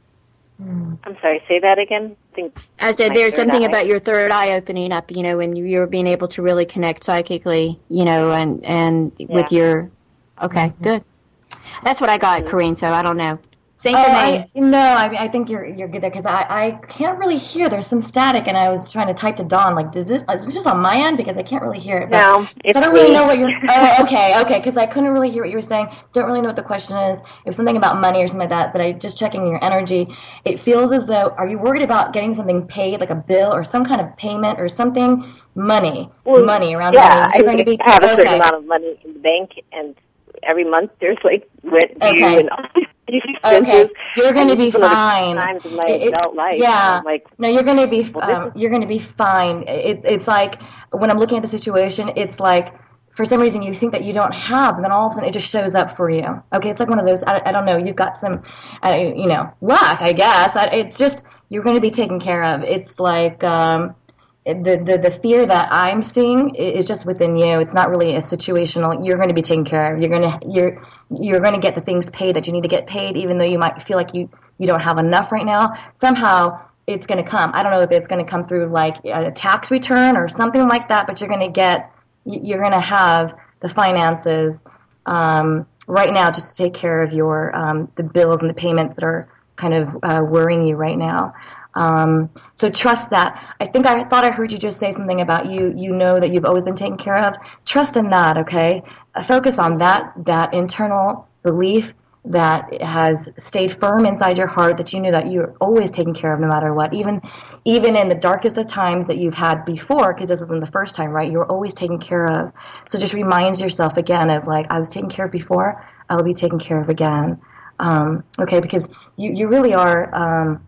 I'm sorry, say that again? I, think I said there's something eye. about your third eye opening up, you know, and you're being able to really connect psychically, you know, and, and yeah. with your, okay, mm-hmm. good. That's what I got, mm-hmm. Corrine, so I don't know. Same oh, for me. I, no, I, I think you're you're good there because I, I can't really hear. There's some static, and I was trying to type to Dawn. Like, is it is it just on my end because I can't really hear it? But, no, it's so I don't me. really know what you're. Oh, okay, okay, because I couldn't really hear what you were saying. Don't really know what the question is. It was something about money or something like that. But I just checking your energy. It feels as though are you worried about getting something paid, like a bill or some kind of payment or something? Money, well, money around yeah, money. You're going to be I have a certain okay. amount of money in the bank, and every month there's like rent due okay. and all these expenses. Okay, you're going to be fine. Times in my it, adult life, yeah, I'm like, no, you're going to be well, um, you're going to be fine. It's it's like when I'm looking at the situation, it's like for some reason you think that you don't have, and then all of a sudden it just shows up for you. Okay, it's like one of those. I, I don't know. You've got some, uh, you know, luck, I guess. It's just you're going to be taken care of. It's like. Um, The, the the fear that I'm seeing is just within you. It's not really a situational. You're going to be taken care of. You're going to you're you're going to get the things paid that you need to get paid, even though you might feel like you, you don't have enough right now. Somehow it's going to come. I don't know if it's going to come through like a tax return or something like that, but you're going to get you're going to have the finances um, right now just to take care of your um, the bills and the payments that are kind of uh, worrying you right now. Um, so trust that. I think I thought I heard you just say something about you, you know that you've always been taken care of. Trust in that, okay? Uh, focus on that, that internal belief that has stayed firm inside your heart that you knew that you're always taken care of no matter what. Even, even in the darkest of times that you've had before, because this isn't the first time, right? You were always taken care of. So just remind yourself again of like, I was taken care of before, I will be taken care of again. Um, okay, because you, you really are, um,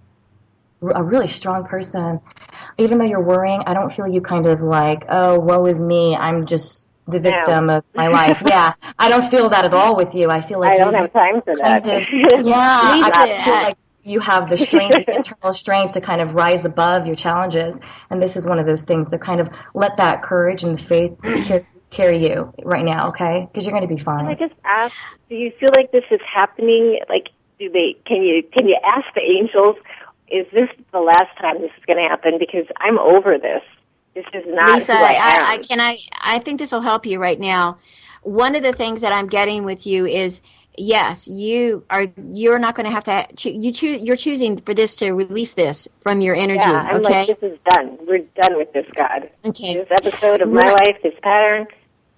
a really strong person. Even though you're worrying, I don't feel you kind of like, oh, woe is me, I'm just the victim no. of my life. Yeah, I don't feel that at all with you. I feel like I don't you have time for that. Of, yeah, Lisa, I feel like you have the strength, the internal strength to kind of rise above your challenges. And this is one of those things to kind of let that courage and faith carry, carry you right now, okay? Because you're going to be fine. Can I just ask, do you feel like this is happening? Like, do they? Can you can you ask the angels? Is this the last time this is going to happen? Because I'm over this. This is not Lisa, who I am. I, I, can I, I think this will help you right now. One of the things that I'm getting with you is, yes, you are. You're not going to have to. You choose. You're choosing for this to release this from your energy. Yeah, I'm okay? like, this is done. We're done with this, God. Okay. This episode of my life, this pattern.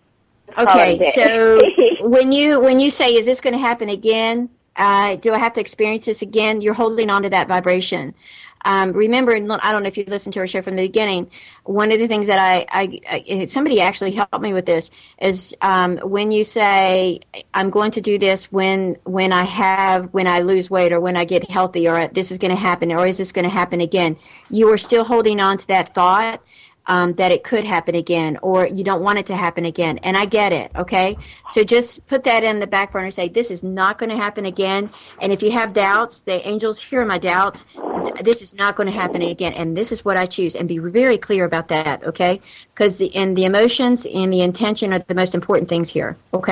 Okay, so when you when you say, is this going to happen again? Uh, do I have to experience this again? You're holding on to that vibration. Um, remember, I don't know if you listened to our show from the beginning, one of the things that I, I, I somebody actually helped me with this, is um, when you say, I'm going to do this when when I have, when I lose weight or when I get healthy, or this is going to happen, or is this going to happen again? You are still holding on to that thought. Um, that it could happen again, or you don't want it to happen again. And I get it, okay? So just put that in the back burner and say, this is not going to happen again. And if you have doubts, the angels hear my doubts. This is not going to happen again, and this is what I choose. And be very clear about that, okay? Because the and the emotions and the intention are the most important things here, okay?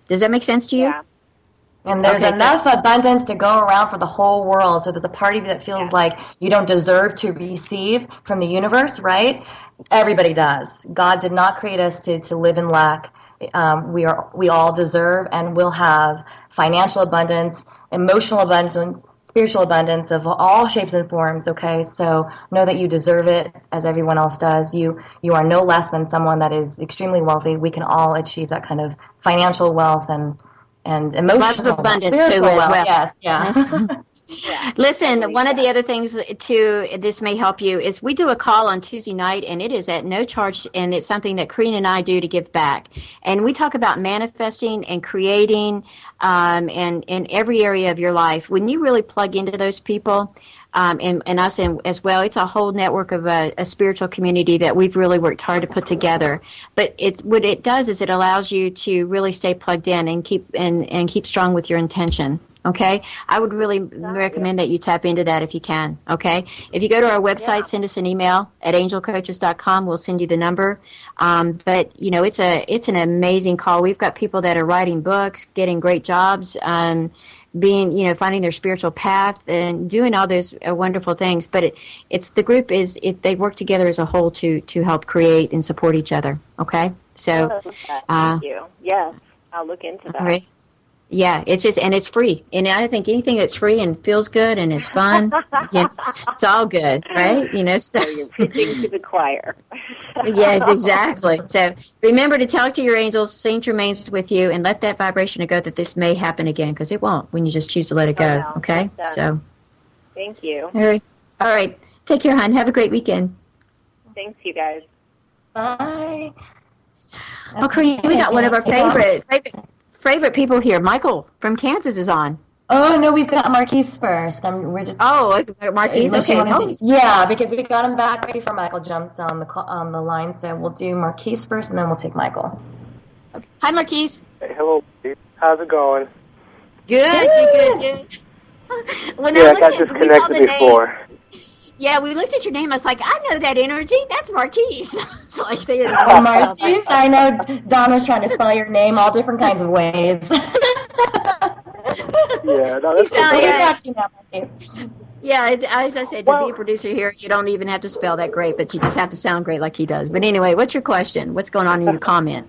Does that make sense to you? Yeah. And there's Okay, enough abundance to go around for the whole world. So there's a part of you that feels Yeah. like you don't deserve to receive from the universe, right? Everybody does. God did not create us to, to live in lack. Um, we are we all deserve and will have financial abundance, emotional abundance, spiritual abundance of all shapes and forms. Okay, so know that you deserve it as everyone else does. You you are no less than someone that is extremely wealthy. We can all achieve that kind of financial wealth and and emotional Love abundance wealth, spiritual too as wealth. well. Yes, yeah. Yeah. Listen, Totally, one of yeah. the other things too, this may help you, is we do a call on Tuesday night, and it is at no charge, and it's something that Karina and I do to give back. And we talk about manifesting and creating, um, and in every area of your life. When you really plug into those people, um, and, and us in, as well, it's a whole network of a, a spiritual community that we've really worked hard to put together. But it's what it does is it allows you to really stay plugged in and keep and, and keep strong with your intention. Okay, I would really recommend that you tap into that if you can. Okay, if you go to our website, Yeah. send us an email at angel coaches dot com. We'll send you the number. Um, but you know, it's a it's an amazing call. We've got people that are writing books, getting great jobs, um, being you know finding their spiritual path and doing all those uh, wonderful things. But it, it's the group is it, they work together as a whole to to help create and support each other. Okay, so Oh, Thank uh, you. Yes, I'll look into that. all right. Yeah, it's just, and it's free. And I think anything that's free and feels good and is fun, yeah, it's all good, right? You know, so, So you're preaching to the choir. yes, exactly. So remember to talk to your angels, Saint remains with you, and let that vibration go that this may happen again, because it won't when you just choose to let it go, Oh, no. okay? It's So, done. Thank you. all right. All right. Take care, hon. Have a great weekend. Thanks, you guys. Bye. Oh, Kareem, we got one of our favorite, favorite, favorite people here. Michael from Kansas is on. Oh no, we've got Marquise first. I'm, we're just. Oh, Marquise, Unless okay. you wanna Oh, do- yeah, because we got him back before Michael jumped on the call, on the line. So we'll do Marquise first, and then we'll take Michael. hi, Marquise. Hey, hello, Pete. How's it going? Good, good, good, good. Well, now Yeah, I look got at- we saw disconnected the name. before. Yeah, we looked at your name. I was like, I know that energy. That's Marquise. It's like they had Oh, Marquise, I know Donna's trying to spell your name all different kinds of ways. Yeah, no, that's You sound- What okay. are you yeah. talking about, Marquise? Yeah, it's, as I said, to Well- be a producer here, you don't even have to spell that great, but you just have to sound great like he does. But anyway, what's your question? What's going on in your comment?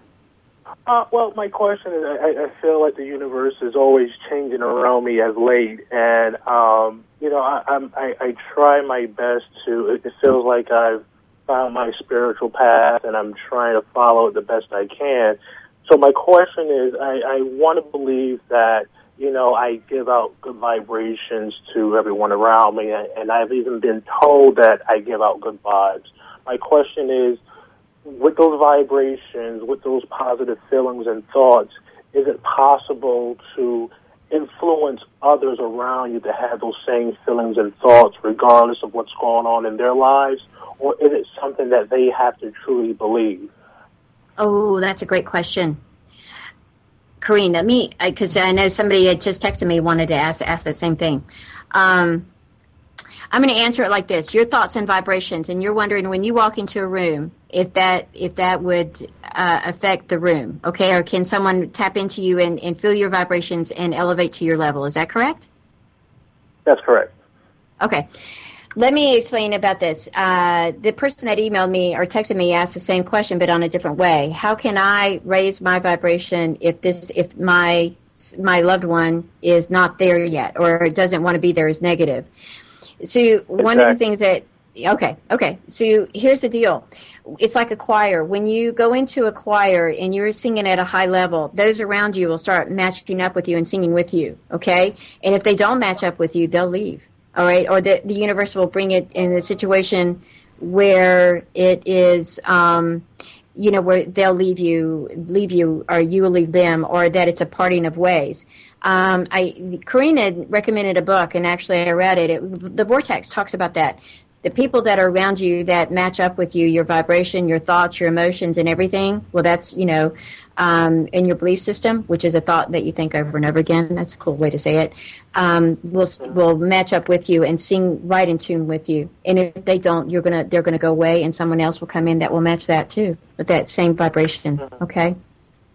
Uh, well, my question is, I, I feel like the universe is always changing around me as late, and um, you know, I, I'm, I, I try my best to. It feels like I've found my spiritual path, and I'm trying to follow it the best I can. So my question is, I, I want to believe that you know I give out good vibrations to everyone around me, and I've even been told that I give out good vibes. My question is, with those vibrations, with those positive feelings and thoughts, is it possible to influence others around you to have those same feelings and thoughts regardless of what's going on in their lives? Or is it something that they have to truly believe? Oh, that's a great question. Karine, let me, because I know somebody had just texted me wanted to ask ask that same thing. Um, I'm going to answer it like this: your thoughts and vibrations, and you're wondering when you walk into a room if that if that would uh, affect the room, okay? Or can someone tap into you and, and feel your vibrations and elevate to your level? Is that correct? That's correct. Okay. Let me explain about this. Uh, the person that emailed me or texted me asked the same question, but on a different way. How can I raise my vibration if this, if my my loved one is not there yet or doesn't want to be there, is negative? So one Exactly. of the things that, okay, okay. So here's the deal. It's like a choir. When you go into a choir and you're singing at a high level, those around you will start matching up with you and singing with you, okay? And if they don't match up with you, they'll leave. All right, or the the universe will bring it in a situation where it is, um, you know, where they'll leave you, leave you, or you will leave them, or that it's a parting of ways. Um, I Karina recommended a book, and actually I read it. it. The Vortex talks about that. The people that are around you that match up with you, your vibration, your thoughts, your emotions, and everything. Well, that's you know. Um, in your belief system, which is a thought that you think over and over again. That's a cool way to say it. Um, will will match up with you and sing right in tune with you. And if they don't, you're gonna they're gonna go away, and someone else will come in that will match that too, with that same vibration. Okay.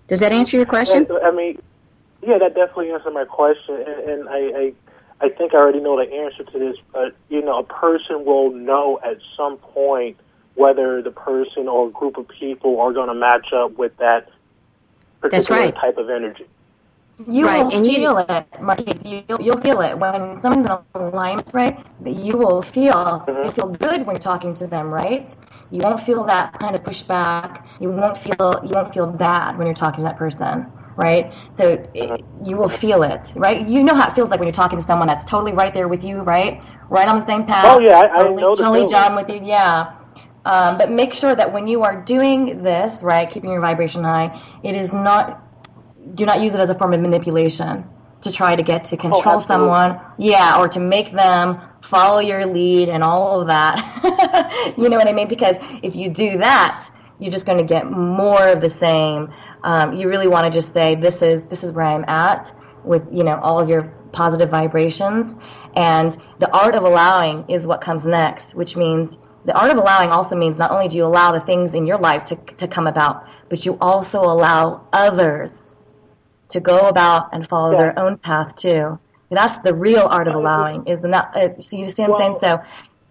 Does that answer your question? I mean, yeah, that definitely answered my question, and, and I, I, I think I already know the answer to this. But you know, a person will know at some point whether the person or a group of people are going to match up with that particular right. type of energy. You right. will and feel you, it, Marquise. You, you'll feel it when someone's in alignment, right? You will feel Mm-hmm. you feel good when you're talking to them, right? You won't feel that kind of pushback. You won't feel you won't feel bad when you're talking to that person, right? So it, you will feel it, right? You know how it feels like when you're talking to someone that's totally right there with you, right? Right on the same path. Oh yeah, I, I totally, know the totally feeling. John with you, yeah. Um, but make sure that when you are doing this, right, keeping your vibration high, it is not. Do not use it as a form of manipulation to try to get to control oh, someone, yeah, or to make them follow your lead and all of that. You know what I mean? Because if you do that, you're just going to get more of the same. Um, you really want to just say, "This is this is where I'm at," with you know all of your positive vibrations, and the art of allowing is what comes next, which means the art of allowing also means not only do you allow the things in your life to to come about, but you also allow others to go about and follow yeah. their own path too. That's the real art of allowing, is not. Uh, so you see what I'm well, saying? So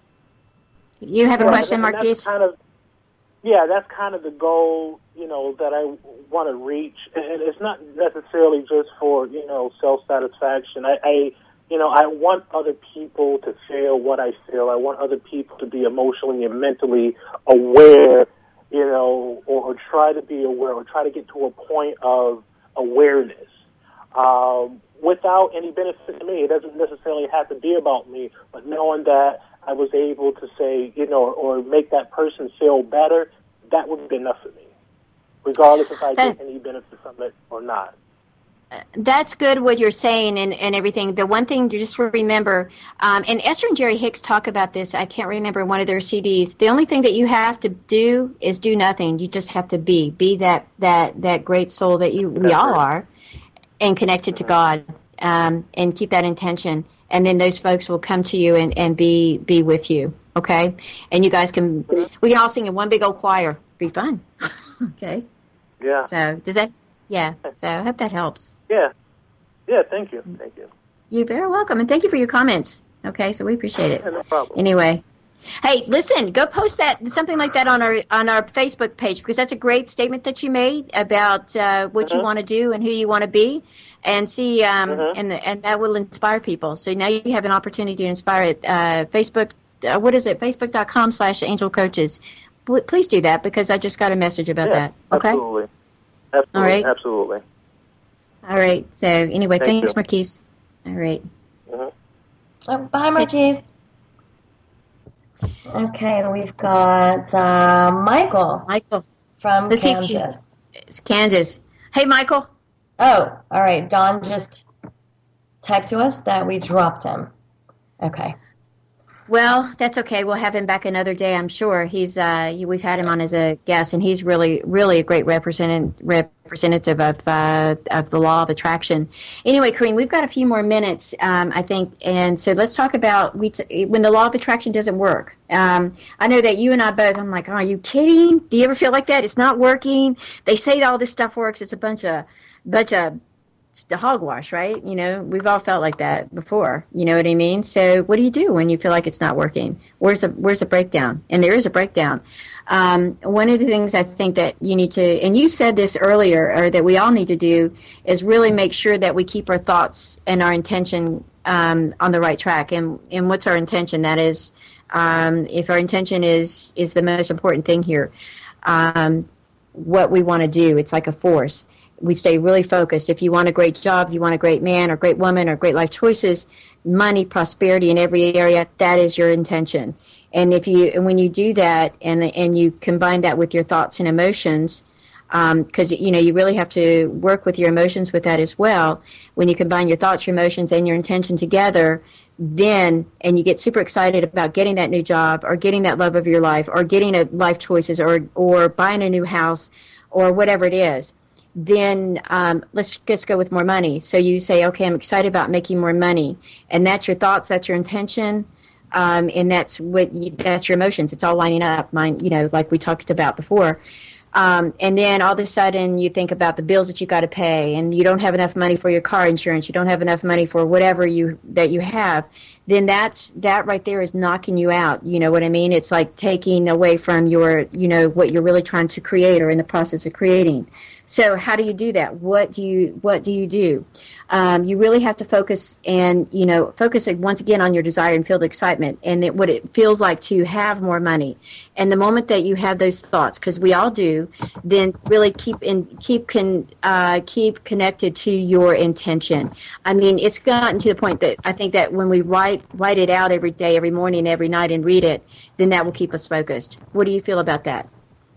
you have a yeah, question, and Marquise? that's kind of, yeah, that's kind of the goal, you know, that I want to reach, and it's not necessarily just for you know self satisfaction. I, I, you know, I want other people to feel what I feel. I want other people to be emotionally and mentally aware, you know, or, or try to be aware, or try to get to a point of awareness um, without any benefit to me. It doesn't necessarily have to be about me, but knowing that I was able to say, you know, or make that person feel better, that would be enough for me, regardless if I that, get any benefit from it or not. That's good what you're saying and, and everything. The one thing to just remember, um, and Esther and Jerry Hicks talk about this, I can't remember one of their C Ds. The only thing that you have to do is do nothing. You just have to be. Be that, that, that great soul that you we all are, and connected to God, um, and keep that intention. And then those folks will come to you and, and be be with you, okay? And you guys can, we can all sing in one big old choir. Be fun, okay? Yeah. So does that, yeah, so I hope that helps. Yeah. Yeah, thank you. Thank you. You're very welcome, and thank you for your comments. Okay, so we appreciate it. Yeah, no problem. Anyway, hey, listen, go post that something like that on our on our Facebook page, because that's a great statement that you made about uh, what Mm-hmm. you want to do and who you want to be, and see, um, Mm-hmm. and and that will inspire people. So now you have an opportunity to inspire it. Uh, Facebook, uh, what is it? Facebook dot com slash Angel Coaches. Please do that, because I just got a message about yeah, that. Okay. Absolutely. Absolutely. All right. Absolutely. All right. So anyway, Thank thanks, you. Marquise. All right. Mm-hmm. oh, bye, Marquise. Okay, and we've got uh, Michael Michael from Let's see if Kansas. he- it's Kansas. Hey, Michael. Oh, all right. Don just typed to us that we dropped him. Okay. Well, that's okay. We'll have him back another day, I'm sure. He's uh, we've had him on as a guest, and he's really, really a great representative representative of uh, of the law of attraction. Anyway, Corrine, we've got a few more minutes, um, I think, and so let's talk about we t- when the law of attraction doesn't work. Um, I know that you and I both. I'm like, oh, are you kidding? Do you ever feel like that? It's not working. They say all this stuff works. It's a bunch of bunch of the hogwash, right? You know, we've all felt like that before. You know what I mean? So what do you do when you feel like it's not working? Where's the where's the breakdown? And there is a breakdown. Um, one of the things I think that you need to, and you said this earlier, or that we all need to do, is really make sure that we keep our thoughts and our intention um, on the right track. And and what's our intention? That is, um, if our intention is is the most important thing here, um, what we want to do. It's like a force. We stay really focused. If you want a great job, you want a great man or great woman or great life choices, money, prosperity in every area, that is your intention. And if you, and when you do that, and and you combine that with your thoughts and emotions, because um, you know you really have to work with your emotions with that as well. When you combine your thoughts, your emotions, and your intention together, then and you get super excited about getting that new job, or getting that love of your life, or getting a life choices, or or buying a new house, or whatever it is. Then um, let's just go with more money. So you say, okay, I'm excited about making more money, and that's your thoughts, that's your intention, um, and that's what you, that's your emotions. It's all lining up. Mine, you know, like we talked about before. Um, and then all of a sudden you think about the bills that you got to pay, and you don't have enough money for your car insurance, you don't have enough money for whatever you that you have, then that's that right there is knocking you out. You know what I mean? It's like taking away from your, you know, what you're really trying to create or in the process of creating. So how do you do that? What do you what do you do? Um, you really have to focus and, you know, focus once again on your desire and feel the excitement and it, what it feels like to have more money. And the moment that you have those thoughts, because we all do, then really keep in keep con, uh, keep connected to your intention. I mean, it's gotten to the point that I think that when we write write it out every day, every morning, every night, and read it, then that will keep us focused. What do you feel about that,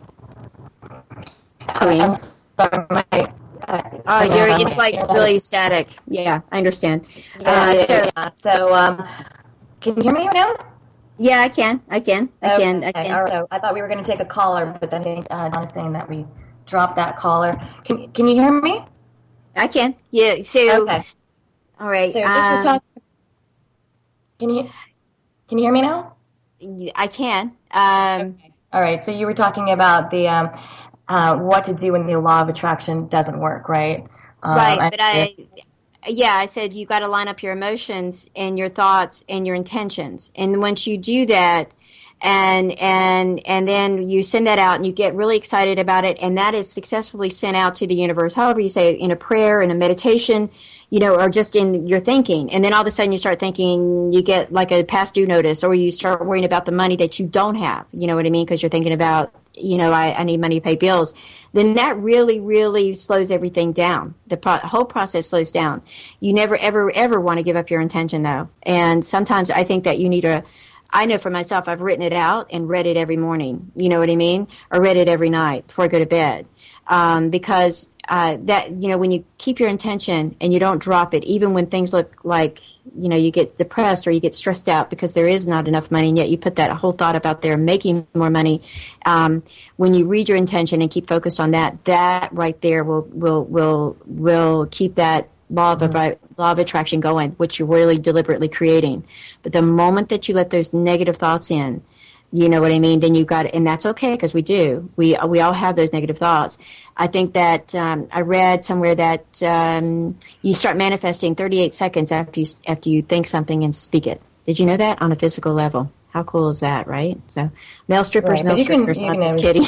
Queen? I'm sorry, my, uh, Oh, you're, it's like really static. Yeah, I understand. Yeah, Uh, yeah, so, yeah. So, um, can you hear me now? yeah, I can. I can. I okay. can. I can. All right. So I thought we were going to take a caller, but then I think uh, Don is saying that we dropped that caller. Can Can you hear me? I can. Yeah. So, Okay. all right. So this um, is talking. Can you Can you hear me now? I can. Um, Okay. All right. So you were talking about the um, uh, what to do when the law of attraction doesn't work, right? Um, right. But I, yeah, I said you got to line up your emotions and your thoughts and your intentions. And once you do that, and and and then you send that out and you get really excited about it, and that is successfully sent out to the universe, however you say it, in a prayer, in a meditation, you know, or just in your thinking. And then all of a sudden you start thinking, you get like a past due notice, or you start worrying about the money that you don't have, you know what I mean, because you're thinking about, you know, I, I need money to pay bills. Then that really, really slows everything down. The pro- whole process slows down. You never, ever, ever want to give up your intention, though. And sometimes I think that you need to, I know for myself, I've written it out and read it every morning, you know what I mean? Or read it every night before I go to bed. Um, because uh, that, you know, when you keep your intention and you don't drop it, even when things look like, you know, you get depressed or you get stressed out because there is not enough money, and yet you put that whole thought about there making more money. Um, when you read your intention and keep focused on that, that right there will will will will keep that law of mm-hmm. law of attraction going, which you're really deliberately creating. But the moment that you let those negative thoughts in, you know what I mean, then you got it, and that's okay, because we do. We we all have those negative thoughts. I think that um, I read somewhere that um, you start manifesting thirty-eight seconds after you after you think something and speak it. Did you know that on a physical level? How cool is that, right? So, male strippers, right, male you strippers. Can, I'm just kidding.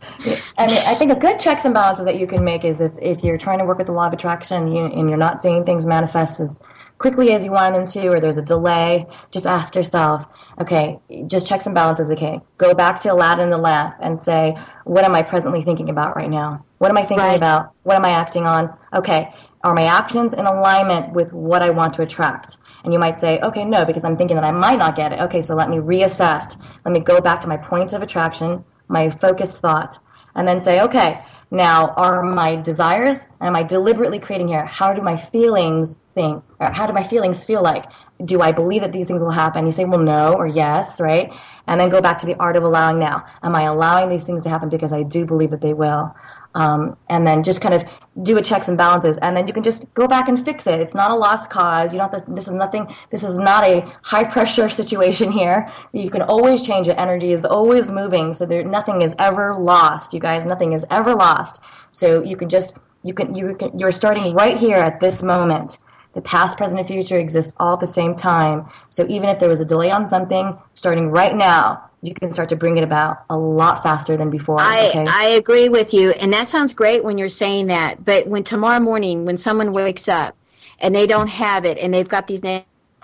I mean, I think a good checks and balances that you can make is if, if you're trying to work with the law of attraction you, and you're not seeing things manifest as quickly as you want them to, or there's a delay, just ask yourself, okay, just checks and balances, okay, go back to Aladdin and the lamp and say, what am I presently thinking about right now? What am I thinking Right. about? What am I acting on? Okay, are my actions in alignment with what I want to attract? And you might say, okay, no, because I'm thinking that I might not get it. Okay, so let me reassess. Let me go back to my points of attraction, my focused thought, and then say, okay, now are my desires, am I deliberately creating here? How do my feelings think? Or how do my feelings feel like? Do I believe that these things will happen? You say, well, no, or yes, right? And then go back to the art of allowing now. Am I allowing these things to happen because I do believe that they will? Um, and then just kind of do a checks and balances, and then you can just go back and fix it. It's not a lost cause. You don't have to, this is nothing, this is not a high pressure situation here. You can always change it. Energy is always moving, so there, nothing is ever lost, you guys. Nothing is ever lost. So you can just, you can, you can, you're starting right here at this moment. The past, present, and future exists all at the same time. So even if there was a delay on something, starting right now, you can start to bring it about a lot faster than before. I, okay? I agree with you, and that sounds great when you're saying that. But when tomorrow morning, when someone wakes up and they don't have it, and they've got these names,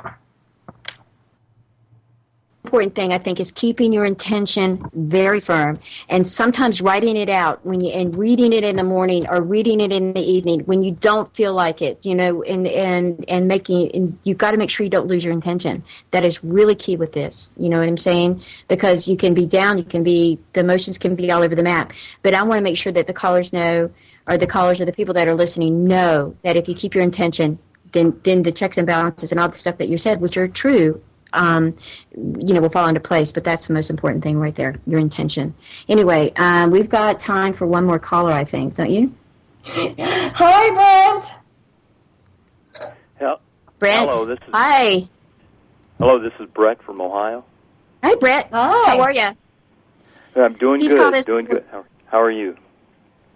important thing I think is keeping your intention very firm, and sometimes writing it out when you and reading it in the morning or reading it in the evening when you don't feel like it, you know, and and and making and you've got to make sure you don't lose your intention. That is really key with this. You know what I'm saying? Because you can be down, you can be the emotions can be all over the map. But I want to make sure that the callers know, or the callers or the people that are listening know that if you keep your intention, then then the checks and balances and all the stuff that you said, which are true, Um, you know, will fall into place, but that's the most important thing right there, your intention. Anyway, um, we've got time for one more caller, I think, don't you? Hi, Brent. Hel- Brent. Hello, this is Hi. Hello, this is Brett from Ohio. Hi, Brett. Hi. How are you? I'm doing He's good. called us- Doing good. How, how are you?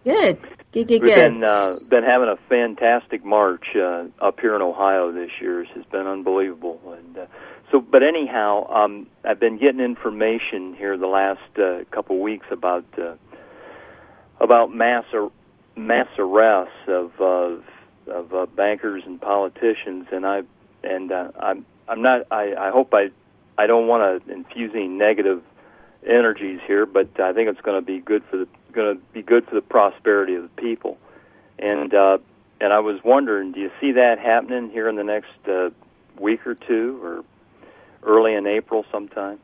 Good. Good, good, We've good. been, uh, been having a fantastic March uh, up here in Ohio this year. It's been unbelievable. And uh, so, but anyhow, um, I've been getting information here the last uh, couple of weeks about uh, about mass ar- mass arrests of uh, of uh, bankers and politicians, and I and uh, I'm I'm not. I, I hope I I don't want to infuse any negative energies here, but I think it's going to be good for the going to be good for the prosperity of the people. And uh, and I was wondering, do you see that happening here in the next uh, week or two, or early in April sometime?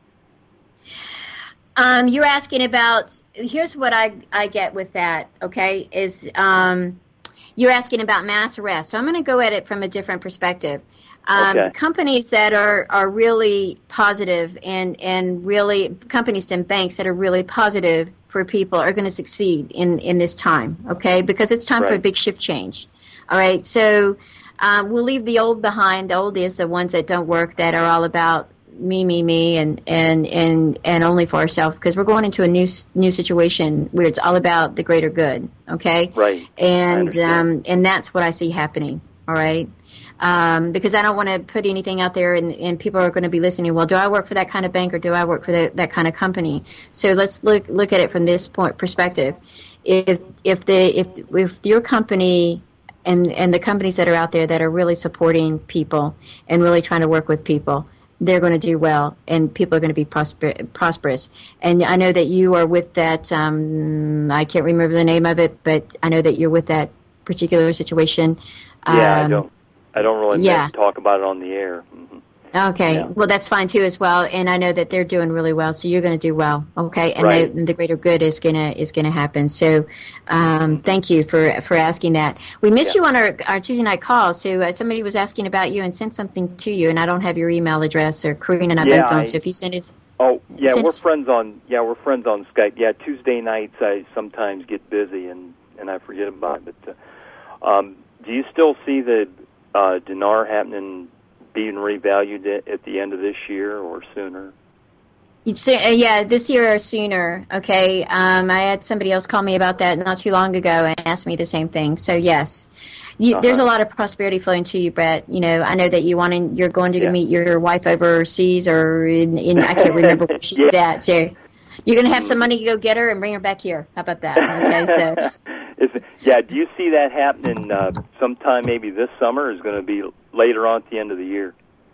Um, you're asking about, here's what I, I get with that, okay, is um, you're asking about mass arrest. So I'm going to go at it from a different perspective. Um, okay. Companies that are, are really positive and, and really, companies and banks that are really positive for people are going to succeed in, in this time, okay, because it's time right. for a big shift change. All right, so um, we'll leave the old behind. The old is the ones that don't work, that are all about me, me, me, and and and and only for ourselves, because we're going into a new new situation where it's all about the greater good. Okay, right, and um, and that's what I see happening. All right, um, because I don't want to put anything out there, and, and people are going to be listening. Well, do I work for that kind of bank, or do I work for that that kind of company? So let's look look at it from this point perspective. If if the if if your company and and the companies that are out there that are really supporting people and really trying to work with people, they're going to do well, and people are going to be prosper- prosperous. And I know that you are with that, um, I can't remember the name of it, but I know that you're with that particular situation. Yeah, um, I don't I don't really yeah. talk about it on the air. Mm-hmm. Okay, yeah. Well, that's fine too as well, and I know that they're doing really well, so you're going to do well, okay? And right. they, the greater good is gonna is gonna happen. So, um, thank you for for asking that. We missed yeah. you on our our Tuesday night call. So uh, somebody was asking about you and sent something to you, and I don't have your email address, or Karina and I yeah, both don't. I, So if you send it, oh yeah, send we're it, friends on yeah we're friends on Skype. Yeah, Tuesday nights I sometimes get busy and and I forget about it. But uh, um, do you still see the uh, dinar happening? Being revalued at the end of this year or sooner? You'd say, uh, yeah, this year or sooner. Okay, um, I had somebody else call me about that not too long ago and asked me the same thing. So yes, you, uh-huh. there's a lot of prosperity flowing to you, Brett. You know, I know that you want to, you're going to yeah. meet your wife overseas, or in, in I can't remember where she's yeah. at. So you're going to have some money to go get her and bring her back here. How about that? Okay, so. Is, yeah, do you see that happening uh, sometime maybe this summer, or is going to be later on at the end of the year?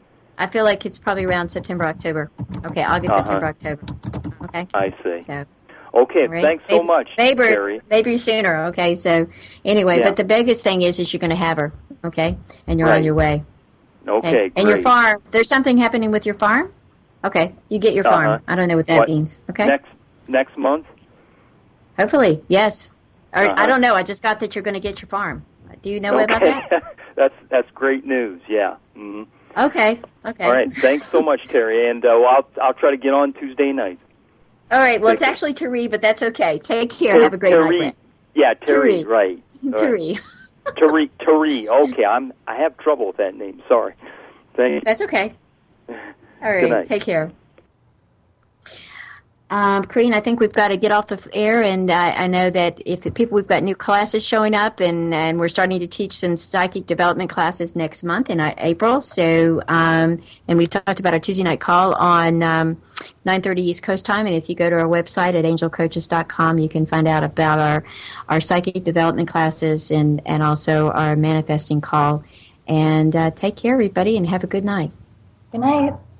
I feel like it's probably around September, October. Okay, August, uh-huh. September, October. Okay. I see. So, okay, right. thanks so maybe, much, maybe, Terry. Maybe sooner, okay? So, anyway, yeah. but the biggest thing is, is you're going to have her, okay? And you're right. on your way. Okay, okay? great. And your farm, there's something happening with your farm? Okay, you get your farm. Uh-huh. I don't know what that what? means, okay? Next, next month? Hopefully, yes. Or, uh-huh. I don't know. I just got that you're going to get your farm. Do you know okay. about that? that's that's great news. Yeah. Mm-hmm. Okay. Okay. All right. Thanks so much, Terry. And uh, well, I'll I'll try to get on Tuesday night. All right. Well, Take it's care. Actually Terry, but that's okay. Take care. Ter- Have a great Terry. night. Yeah, Terry. Terry. Right. Terry. Right. Terry. Terry. Okay. I'm I have trouble with that name. Sorry. Thank you. That's okay. All right. Take care. Um, Karine, I think we've got to get off the air, and uh, I know that if the people, we've got new classes showing up, and, and we're starting to teach some psychic development classes next month in uh, April. So, um, and we've talked about our Tuesday night call on um, nine thirty East Coast time, and if you go to our website at angel coaches dot com, you can find out about our, our psychic development classes and, and also our manifesting call. And uh, take care, everybody, and have a good night. Good night.